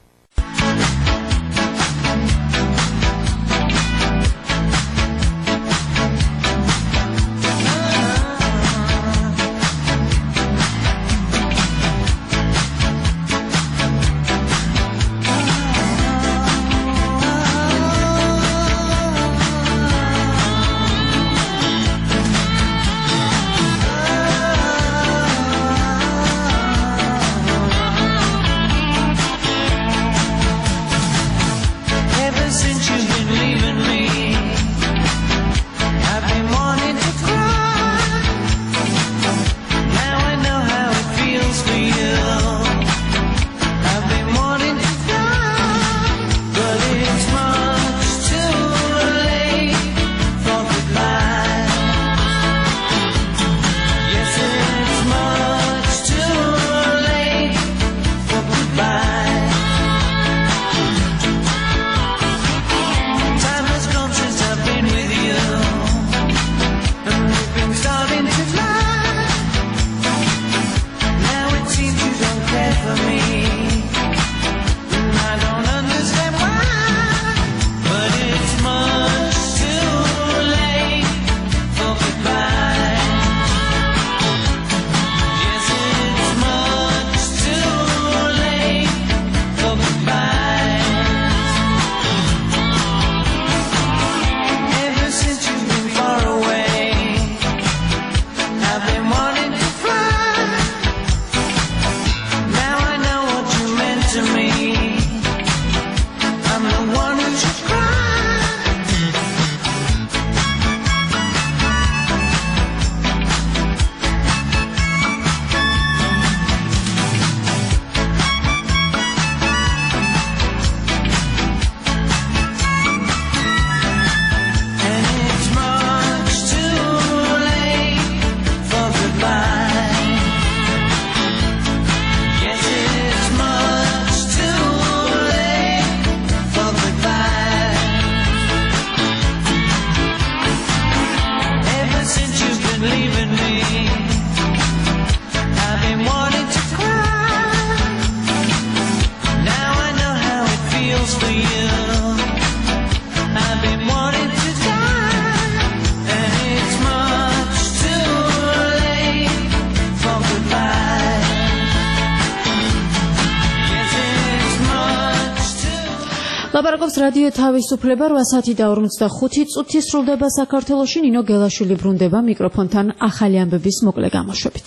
ლაპარაკობს რადიო თავისუფლება 8:45 წუთი სრულდება საქართველოში. ნინო გელაშვილი ბრუნდება მიკროფონთან ახალი ამბების მოკლე გამოშვებით.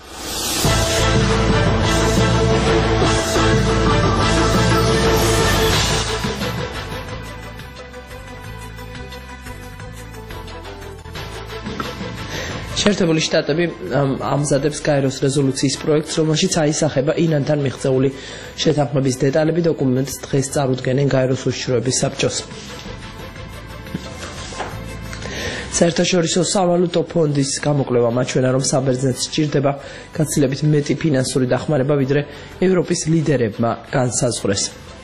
შეერთებული შტატები ამზადებს გაეროს რეზოლუციის პროექტს, რომელშიც აისახება ირანთან მიღწეული შეთანხმების დეტალები. დოკუმენტს დღეს წარუდგენენ გაეროს უშიშროების საბჭოს. საერთაშორისო სავალუტო ფონდის გამოკვლევა მაჩვენა, რომ საბერძნეთს სჭირდება გაცილებით მეტი ფინანსური დახმარება, ვიდრე ევროპის ლიდერებმა განსაზღვრეს.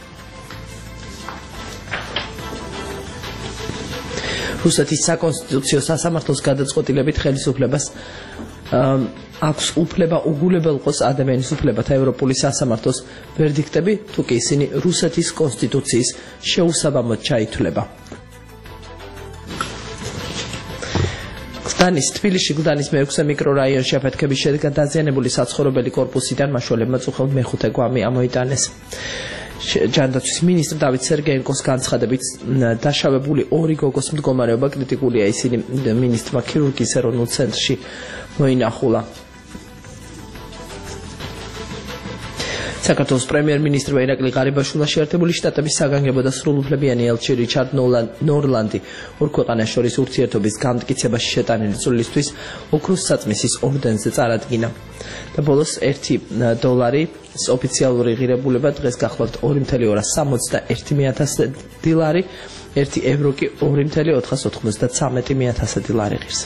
რუსეთის საკონსტიტუციო სასამართლოს გადაწყვეტილებით ხელისუფლებას აქვს უფლება უგულებელყოს ადამიანის უფლებათა ევროპული სასამართლოს ვერდიქტები, თუ კი ისინი რუსეთის კონსტიტუციის შეუსაბამოდ ჩაითვლება. თბილისში გლდანის მე-6 მიკრორაიონში აფეთქების შედეგად დაზიანებული საცხოვრებელი კორპუსიდან მაშველებმა წუხელ მეხუთე გვამი ამოიტანეს. ჯანდაცვის მინისტრ დავით სერგეენკოს განცხადებით დაშავებული ორი გოგოს მდგომარეობა კრიტიკულია. ისინი მინისტრმა ქირურგიის ეროვნულ ცენტრში მოინახულა. საქართველოს პრემიერ-მინისტრმა ირაკლი ღარიბაშვილმა შეერთებული შტატების საგანგებო და სრულუფლებიანი ელჩი რიჩარდ ნორლანდი ორ ქვეყანას შორის ურთიერთობის განმტკიცებაში შეტანილი წვლილისთვის ოქროს საწმისის ორდენზე წარადგინა. და ბოლოს $1 ოფიციალური ღირებულება დღეს გახლავთ 2,261,000 დილარი, €1 კი 2,493,000 დილარი ღირს.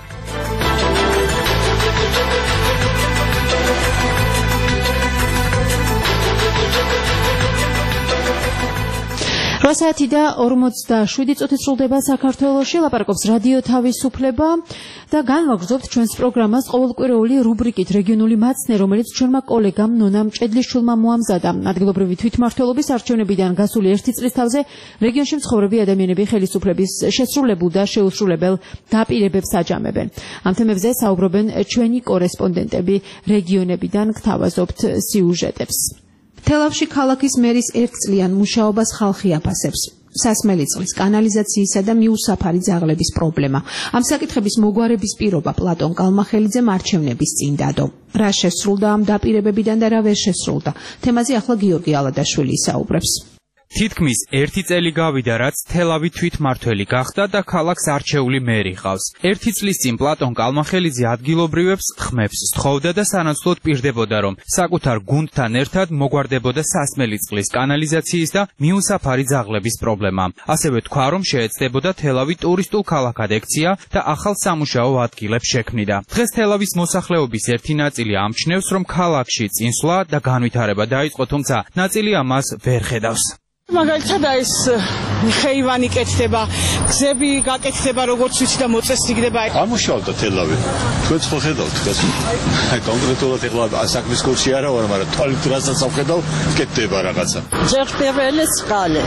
რუსეთი და 47 წუთი სრულდება საქართველოში. ლაპარაკობს რადიო თავისუფლება და განვაგრძობთ ჩვენს პროგრამას ყოველკვირეული რუბრიკით რეგიონული მაცნე, რომელიც ჩვენმა კოლეგამ ნონამ ჭედლიშვილმა მოამზადა. ადგილობრივი თვითმმართველობის არჩევნებიდან გასული 1 წლის თავზე რეგიონში მცხოვრები ადამიანები ხელისუფლების შესრულებულ და შეუსრულებელ დაპირებებს აჯამებენ. ამ თემებზე საუბრობენ ჩვენი კორესპონდენტები რეგიონებიდან. გთავაზობთ სიუჟეტებს. თელავში ქალაქის მერის ერთწლიან მუშაობას ხალხი აფასებს. სასმელი წყლის, კანალიზაციისა და მიუსაფარი ძაღლების პრობლემა. ამ საკითხების მოგვარების პირობა პლატონ კალმახელიძემ არჩევნების წინ დადო. რა შესრულდა ამ დაპირებებიდან და რა ვერ შესრულდა? თემაზე ახლა გიორგი ალადაშვილი ისაუბრებს. თითქმის 1 წელი გავიდა, რაც თელავი თვითმმართველი გახდა და ქალაქს არჩეული მერი ყავს. 1 წლის წინ პლატონ კალმახელიძე ადგილობრივებს ხმებს სთხოვდა და სანაცვლოდ პირდებოდა, რომ საკუთარ გუნდთან ერთად მოგვარდებოდა სასმელი წყლის, კანალიზაციის და მიუსაფარი ძაღლების პრობლემა. ასევე თქვა, რომ შეეცდებოდა თელავი ტურისტულ ქალაქად ექცია და ახალ სამუშაო ადგილებს შექმნიდა. დღეს თელავის მოსახლეობის ერთი ნაწილი ამჩნევს, რომ ქალაქში წინსვლა და განვითარება დაიწყო, თუმცა ნაწილი ამას ვერ ხედავს. მაგალითად ეს ხეივანი კეთდება, გზები გაკეთდება, როგორც ვიცი და მოწესრიგდება. ამუშავდა თელავი. თქვენც ხო ხედავთ, აი კონკრეტულად ეხლა საქმის კურსი არა ვარ, მაგრამ თვალით რასაც ავხედავ, კეთდება რაღაცა. ძერტებელი წყალი.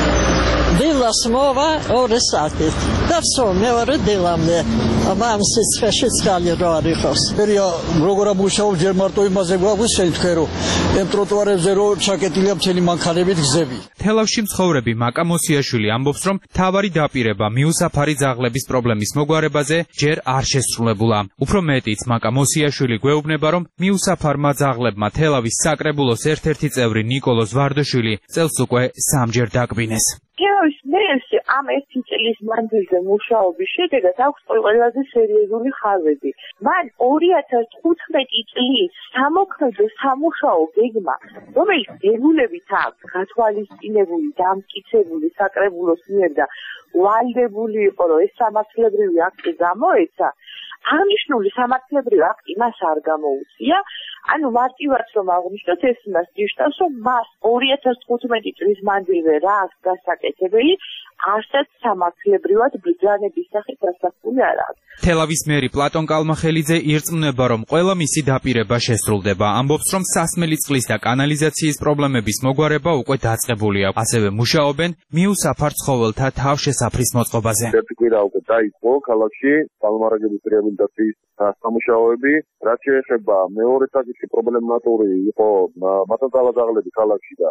დილას მოვა 2 საათით. და ვსო მეორე დილამდე. ამ სიცხეში წყალი რო არ იყოს. ერია როგორ ამუშავებ ჯერ მარტო იმაზე გვაქვს შენ თქვენ რომ ამ ტროტუარებზე რო ჩაკეტილია მთელი მანქანებით გზები. თელავში მცხოვრები მაკა მოსიაშვილი ამბობს, რომ თავარი დაპირება მიუსაფარი ძაღლების პრობლემის მოგვარებაზე ჯერ არ შესრულებულა. უფრო მეტიც, მაკა მოსიაშვილი გვეუბნება, რომ მიუსაფარმა ძაღლებმა თელავის საკრებულოს ერთ-ერთი წევრი ნიკოლოზ ვარდოშვილი წელს უკვე 3-ჯერ დაკვინეს. თელავის მერში ამ 1 წლის მანძილზე მუშაობის შედეგად აქვს ყველაზე სერიოზული ხაზები. მან 2015 წლის სამოქმედო სამუშაო გეგმა, რომელიც დებულებით აქვს გათვალისწინებული, დამტკიცებული საკრებულოს მიერ და ვალდებული იყო, რომ ეს სამართლებრივი აქტი გამოეცა, აღნიშნული სამართლებრივი აქტი მას არ გამოუწია. ანუ მარტივად რომ აღვნიშნოთ, ეს იმას ნიშნავს, რომ მას 2015 წლის მანძილზე რა აქვს გასაკეთებელი, არცად სამართლებრივად ბრძანების სახით დასახული არ აქვს. თელავის მერი პლატონ კალმახელიძე ირწმუნება, რომ ყველა მისი დაპირება შესრულდება. ამბობს, რომ სასმელი წყლის და კანალიზაციის პრობლემების მოგვარება უკვე დაწყებულია. ასევე მუშაობენ მიუსაფარ ცხოველთა თავშესაფრის მოწყობაზე. ერთი კვირა უკვე დაიწყო ქალაქში წყალმარაგების რეაბილიტაციის სამუშაოები. რაც შეეხება მეორე საკითხი პრობლემატური იყო მათანძალა ძაღლები ქალაქში და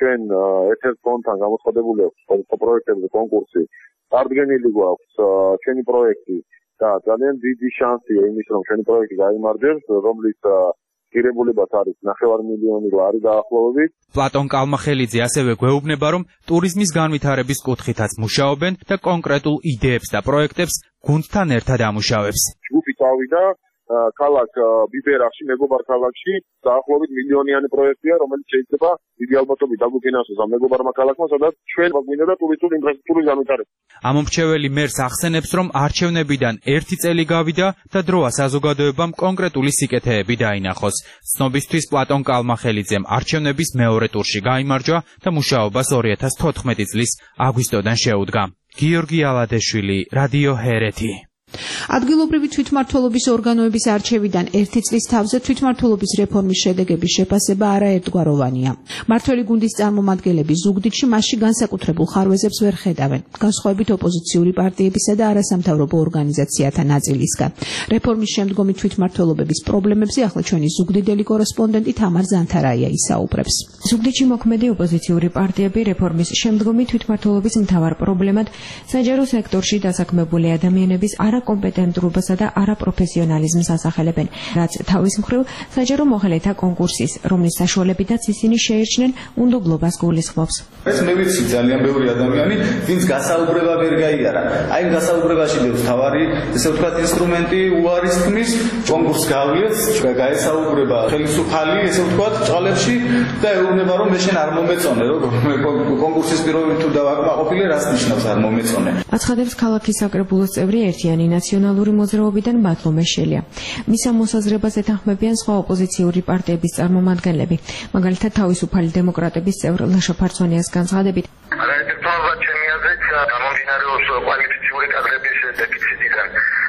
ჩვენ ერთ-ერთ ფონდთან გამოცხადებული აქვს პროექტებზე კონკურსი. წარდგენილი გვაქვს ჩვენი პროექტი და ძალიან დიდი შანსია იმის, რომ ჩვენი პროექტი გაიმარჯვებს, რომლის ღირებულებაც არის 9 მილიონი ლარი დაახლოებით. პლატონ კალმახელიძე ასევე გვეუბნება, რომ ტურიზმის განვითარების კუთხითაც მუშაობენ და კონკრეტულ იდეებს და პროექტებს გუნდთან ერთად ამუშავებს. ჯგუფი წავიდა ქალაქ ბიბერახში, მეგობარ ქალაქში, დაახლოებით მილიონიანი პროექტია, რომელიც შეიძლება დიდი ალბათობით დაგვიფინანსოს ამ მეგობარმა ქალაქმა, სადაც ჩვენ გვინდა და ტურისტული ინფრასტრუქტურის განვითარება. ამომრჩეველი მერს ახსენებს, რომ არჩევნებიდან 1 წელი გავიდა და დროა საზოგადოებამ კონკრეტული სიკეთეები დაინახოს. ცნობისთვის პლატონ კალმახელიძემ არჩევნების მეორე ტურში გაიმარჯვა და მუშაობას 2014 წლის აგვისტოდან შეუდგა. გიორგი ალადეშვილი, რადიო ჰერეთი. ადგილობრივი თვითმმართველობის ორგანოების არჩევიდან 1 წლის თავზე თვითმმართველობის რეფორმის შედეგების შეფასება არაერთგვაროვანია. მმართველი გუნდის წარმომადგენლები ზუგდიდში მასში განსაკუთრებულ ხარვეზებს ვერ ხედავენ, განსხვავებით ოპოზიციური პარტიებისა და არასამთავრობო ორგანიზაციათა ნაწილისგან. რეფორმის შემდგომი თვითმმართველობების პრობლემებზე ახლა ჩვენი ზუგდიდელი კორესპონდენტი თამარ ზანთარაია ისაუბრებს. ზუგდიდში მოქმედი ოპოზიციური პარტიები რეფორმის შემდგომი თვითმმართველობის მთავარ პრობლემად საჯარო სექტორში დასაქმებული ადამიანების არაკომპეტენტურობასა და არაპროფესიონალიზმს ასახელებენ, რაც თავის მხრივ საჯარო მოხელეთა კონკურსის, რომლის საშუალებითაც ისინი შეერჩნენ უნდობლობას გულისხმობს. ეს მე ვიცი ძალიან ბევრი ადამიანი, ვინც გასაუბრება ვერ გაიარა. აი გასაუბრებაში დევს თავარი, ესე ვთქვათ, ინსტრუმენტი უარის თქმის, კონკურს გავიեց, გაესაუბრება ხელისუფალი, ესე ვთქვათ, ჭყალებში და ეუბნება, რომ მე შენ არ მომეწონე, რომ კონკურსის პირობები თუ დავაკმაყოფილე, რას ნიშნავს არ მომეწონე. აცხადებს ქალაქის საკრებულოს წევრი ერთიანი ნაციონალური მოძრაობიდან ბათლომე შელია. მის ამ მოსაზრებას ეთანხმებიან სხვა ოპოზიციური პარტიების წარმომადგენლები, მაგალითად თავისუფალი დემოკრატების წევრ ლაშა ფარცონიას განცხადებით. არაერთგვაროვანია ჩემი აზრით, გამომდინარეობს კვალიფიციური კადრების დეფიციტიდან.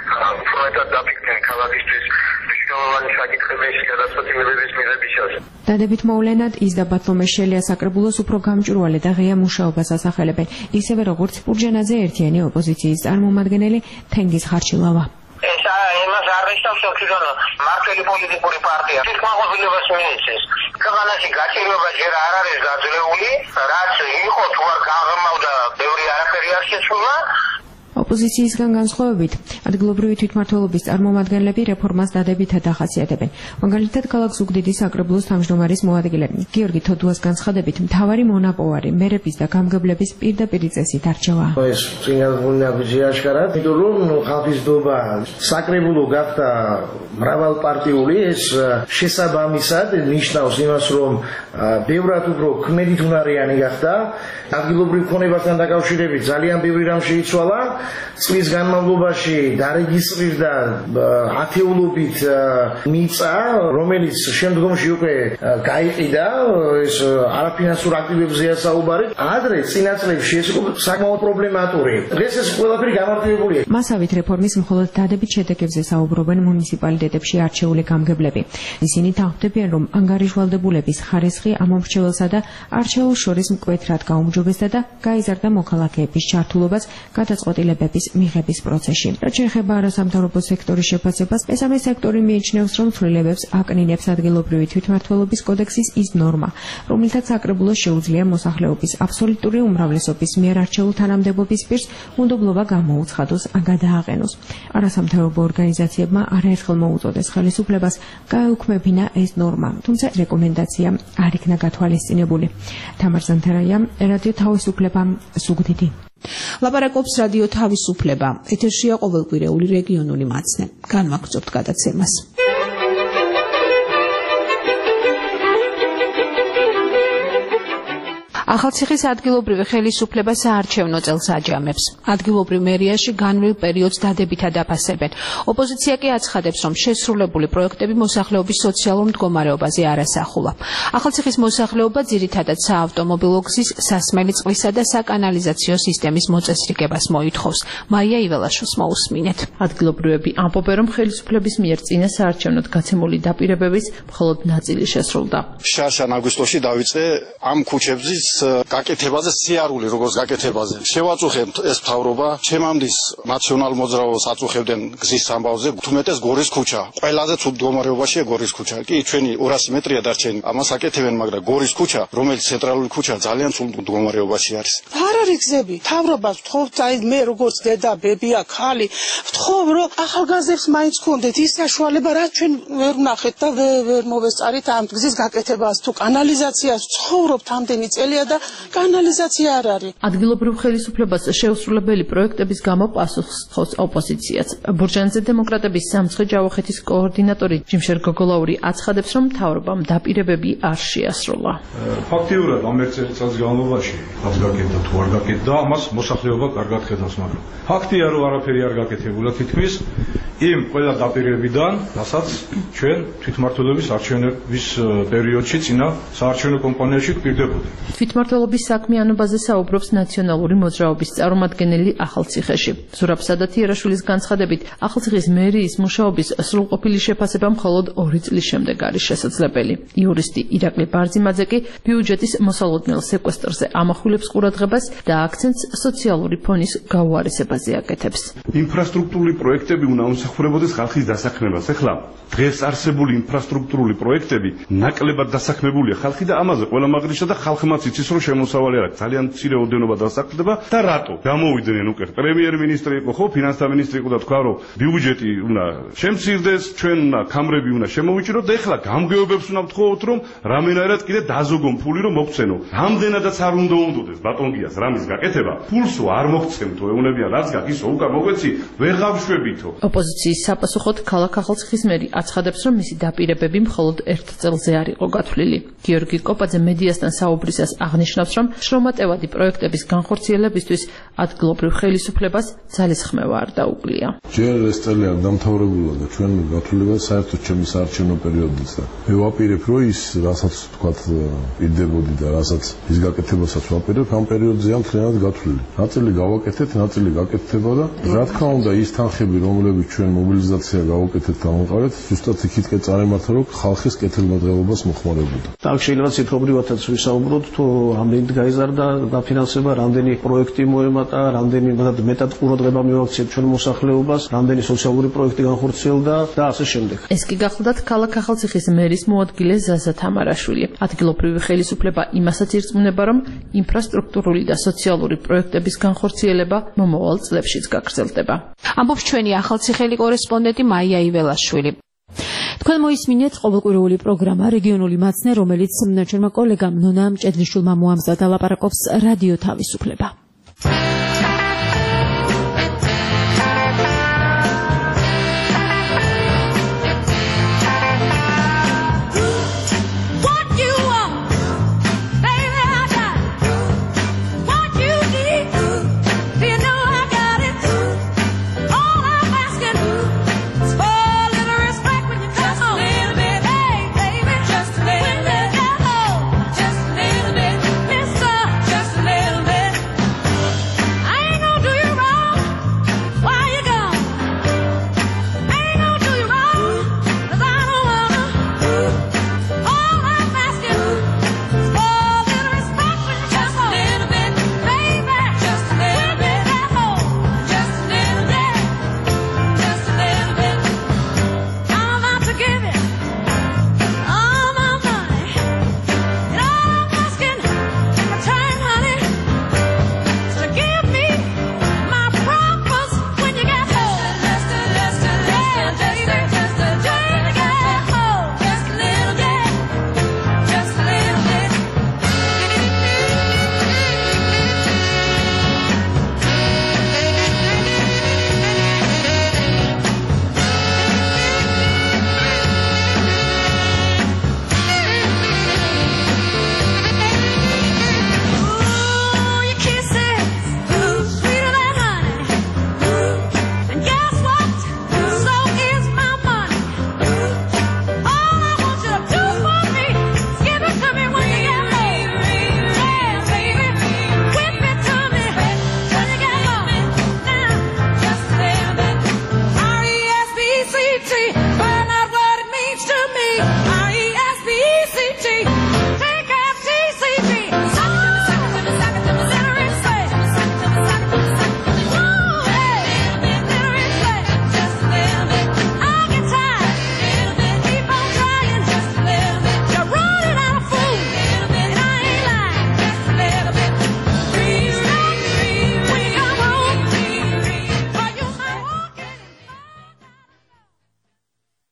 უფრო დაფიქრდნენ ქალაქისთვის მნიშვნელოვანი საკითხების გადაწყვეტილებების მიღებისას. დადებით მოვლენად ის და ბათლომე შელია საკრებულოს უფრო გამჭვირვალე და ღია მუშაობას ასახელებენ, ისევე როგორც პურჯანაძე ერთიანი ოპოზიციის წარმომადგენელი თენგიზ ხარჩილავა. ეს იმას არ ნიშნავს, რომ მმართველი პოლიტიკური პარტია თვითმაყოფილებას მიიცეს. ქვეყანაში გაჭირვება ჯერ არ არის გაძლეული, რაც იყო თუ არ გაღრმავდა, ბევრი არაფერი არ შეცვლა. ოპოზიციისგან განსხვავებით, ადგილობრივი თვითმმართველობის წარმომადგენლები რეფორმას დადებითად ახასიათებენ. მაგალითად, ქალაქ ზუგდიდის საკრებულოს თავმჯდომარის მოადგილე გიორგი თოდუას განცხადებით, მთავარი მონაპოვარი მერების და გამგებლების პირდაპირი წესით არჩევა. ეს წინასწარი აშკარად, იმიტომ რომ ხალხისდობა საკრებულო გახდა მრავალპარტიული, ეს შესაბამისად ნიშნავს იმას, რომ ბევრად უფრო ქმედითუნარიანი გახდა. ადგილობრივ ქონებასთან დაკავშირებით ძალიან ბევრი რამ შეიცვალა. წლის განმავლობაში დარეგისტრირდა ათეულობით მიწა, რომელიც შემდგომში უკვე გაიყიდა, ეს არაფინანსურ აქტივებზეა საუბარი. ადრე წინა წლებში ეს იყო საკმაოდ პრობლემატური. დღეს ეს ყველაფერი გამარტივებულია. მასავით რეფორმის მხოლოდ დადებით შედეგებზე საუბრობენ მუნიციპალიტეტებში არჩეული გამგებლები. ისინი თანხმდებიან, რომ ანგარიშვალდებულების ხარისხი ამომრჩეველსა და არჩეულს შორის მკვეთრად გაუმჯობესდა და გაიზარდა მოქალაქეების ჩართულობას გადაწყვეტილებების მიღების პროცესში. რაც შეეხება არასამთავრობო სექტორის შეფასებას, მესამე სექტორი მიიჩნევს, რომ ცვლილებებს აკნინებს ადგილობრივი თვითმმართველობის კოდექსის ის ნორმა, რომლითაც საკრებულოს შეუძლია მოსახლეობის აბსოლუტური უმრავლესობის მიერ არჩეულ თანამდებობის პირს უნდობლობა გამოუცხადოს ან გადააყენოს. არასამთავრობო ორგანიზაციებმა არაერთხელ მოუწოდეს ხელისუფლებას გაეუქმებინა ეს ნორმა, თუმცა რეკომენდაცია არ იქნა გათვალისწინებული. თამარ ზანთარაია, რადიო თავისუფლება, ზუგდიდი. ლაპარაკობს რადიო თავისუფლება. ეთერშია ყოველკვირეული რეგიონული მაცნე. განვაგრძობთ გადაცემას. ახალციხის ადგილობრივი ხელისუფლება საარჩევნო წელს აჯამებს. ადგილობრივ მერიაში განვლილ პერიოდს დადებითად აფასებენ. ოპოზიცია კი აცხადებს, რომ შესრულებული პროექტები მოსახლეობის სოციალურ მდგომარეობაზე არ ასახულა. ახალციხის მოსახლეობა ძირითადად საავტომობილო გზის, სასმელი წყლისა და საკანალიზაციო სისტემის მოწესრიგებას მოითხოვს. მაია იველაშვილს მოусმინეთ. ადგილობრივები ამბობენ, რომ ხელისუფლების მიერ წინა საარჩევნოდ გაცემული დაპირებების მხოლოდ ნაწილი შესრულდა. შარშან აგვისტოში დავიწყე ამ ქუჩებზე გაკეთებაზე სიარული როგორც გაკეთებაზე შევაწუხებთ ეს მთავრობა ჩემამდის ნაციონალ მოძრაობას აწუხებდნენ გზის ამბავზე თუმეტეს გორის ქუჩა ყველაზე ცუდ მდგომარეობაშია გორის ქუჩა კი ჩვენი 200 მეტრია დარჩენი ამას აკეთებენ მაგრამ გორის ქუჩა რომელიც ცენტრალური ქუჩა ძალიან ცუდ მდგომარეობაში არის არ არის გზები მთავრობას ვთხოვთ აი მე როგორც დედა ბებია ხალი ვთხოვ რომ ახალგაზრდებს მაინც გქონდეთ ის საშუალება რაც ჩვენ ვერ ვნახეთ და ვერ მოვესწარით ამ გზის გაკეთებას თუ კანალიზაციას ვცხოვრობთ ამდენი წელია და კანალიზაცია არ არის ადგილობრივ ხელისუფლებას შეუსრულებელი პროექტების გამო პასუხს თხოვს ოპოზიციაც ბურჯანძე დემოკრატების სამცხე ჯავახეთის კოორდინატორი ჯიმშერ გოგოლაური აცხადებს რომ მთავრობამ დაპირებები არ შეასრულა ფაქტიურად ამ ერთ წელიწადის განმავლობაში რაც გაკეთდა თუ არ გაკეთდა ამას მოსახლეობა კარგად ხედავს მაგრამ ფაქტია რომ არაფერი არ გაკეთებულა თითქმის იმ ყველა დაპირებებიდან რასაც ჩვენ თვითმმართველობის არჩევნების პერიოდში წინა საარჩევნო კომპანიაში გვპირდებოდა თვითმმართველობის საქმიანობაზე საუბრობს ნაციონალური მოძრაობის წარმომადგენელი ახალციხეში ზურაბ სადათიერაშვილის განცხადებით ახალციხის მერიის მუშაობის სრულყოფილი შეფასება მხოლოდ 2 წლის შემდეგ არის შესაძლებელი იურისტი ირაკლი ბარძიმაძე კი ბიუჯეტის მოსალოდნელ სეკვესტრზე ამახვილებს ყურადღებას და აქცენტს სოციალური ფონის გაუარესებაზე აკეთებს ინფრასტრუქტურული პროექტები უნდა უსახურებოდეს ხალხის დასაქმებას ეხლა დღეს არსებული ინფრასტრუქტურული პროექტები ნაკლებად დასაქმებულია ხალხი და ამაზე ყველა მაგრიშა და ხალხმაც იცის რომ შემოსავალი არ აქვს ძალიან მცირე ოდენობა დასაქმდება და რატო გამოვიდნენ უკვე პრემიერ-მინისტრი იყო ხო ფინანსთა მინისტრი იყო და თქვა რომ ბიუჯეტი უნდა შემცირდეს ჩვენ კამრები უნდა შემოვიჭიროთ და ეხლა გამგეობებს უნდა ვთხოვოთ რომ რამენერად კიდე დაზოგონ ფული რომ მოგცენო რამდენადაც არ უნდა უნდოდეს ბატონგიას რამის გაკეთება ფულსო არ მოგცემთო ეუნებიან რაც გაქვს ისო უკან მოგვეცი ვეღარ შვებითო ოპოზიციის საპასუხოდ ქალაქ ახალციხის მერი აცხადებს რომ მისი დაპირებები მხოლოდ 1 წელზე არ იყო გათვლილი გიორგი კოპაძე მედიასთან საუბრისას აღნიშნავს რომ შრომატევადი პროექტების განხორციელებისთვის ადგილობრივ ხელისუფლებას ძალისხმევა არ დაუკლია ჯერ ეს წელი არ დამთავრებულა და ჩვენ გათვლილება საერთოდ ჩემი საარჩევნო პერიოდისა მე ვაპირებ რომ ის რასაც თქვათ პირდებოდი და რასაც ის გაკეთებასაც ვაპირებ ამ პერიოდზეა მთლიანად გათვლილი ნაწილი გავაკეთეთ ნაწილი გაკეთდება და რა თქმა უნდა ის თანხები რომლებიც ჩვენ მობილიზაცია გავაკეთეთ გამოვყარეთ ზუსტად იქითკენ წარიმართა რომ ხალხის კეთილმოდელობას მოხმარებოდა და შეიძლება ციფრობრივადაც ვისაუბროთ თუ რამდენით გაიზარდა დაფინანსება რამდენი პროექტი მოემატა რამდენი მეტად ყურადღება მივაქციეთ ჩვენ მოსახლეობას რამდენი სოციალური პროექტი განხორციელდა და ასე შემდეგ ეს კი გახლდათ ქალაქ ახალციხის მერის მოადგილე ზაზა თამარაშვილი ადგილობრივი ხელისუფლება იმასაც ირწმუნება რომ ინფრასტრუქტურული და სოციალური პროექტების განხორციელება მომავალ წლებშიც გაგრძელდება ამბობს ჩვენი ახალციხელი კორესპონდენტი მაია იველაშვილი თქვენ მოისმინეთ ყოველკვირეული პროგრამა რეგიონული მაცნე რომელიც ჩვენმა კოლეგამ ნონა მჭედლიშვილმა მოამზადა ლაპარაკობს რადიო თავისუფლება Find out what it means to me.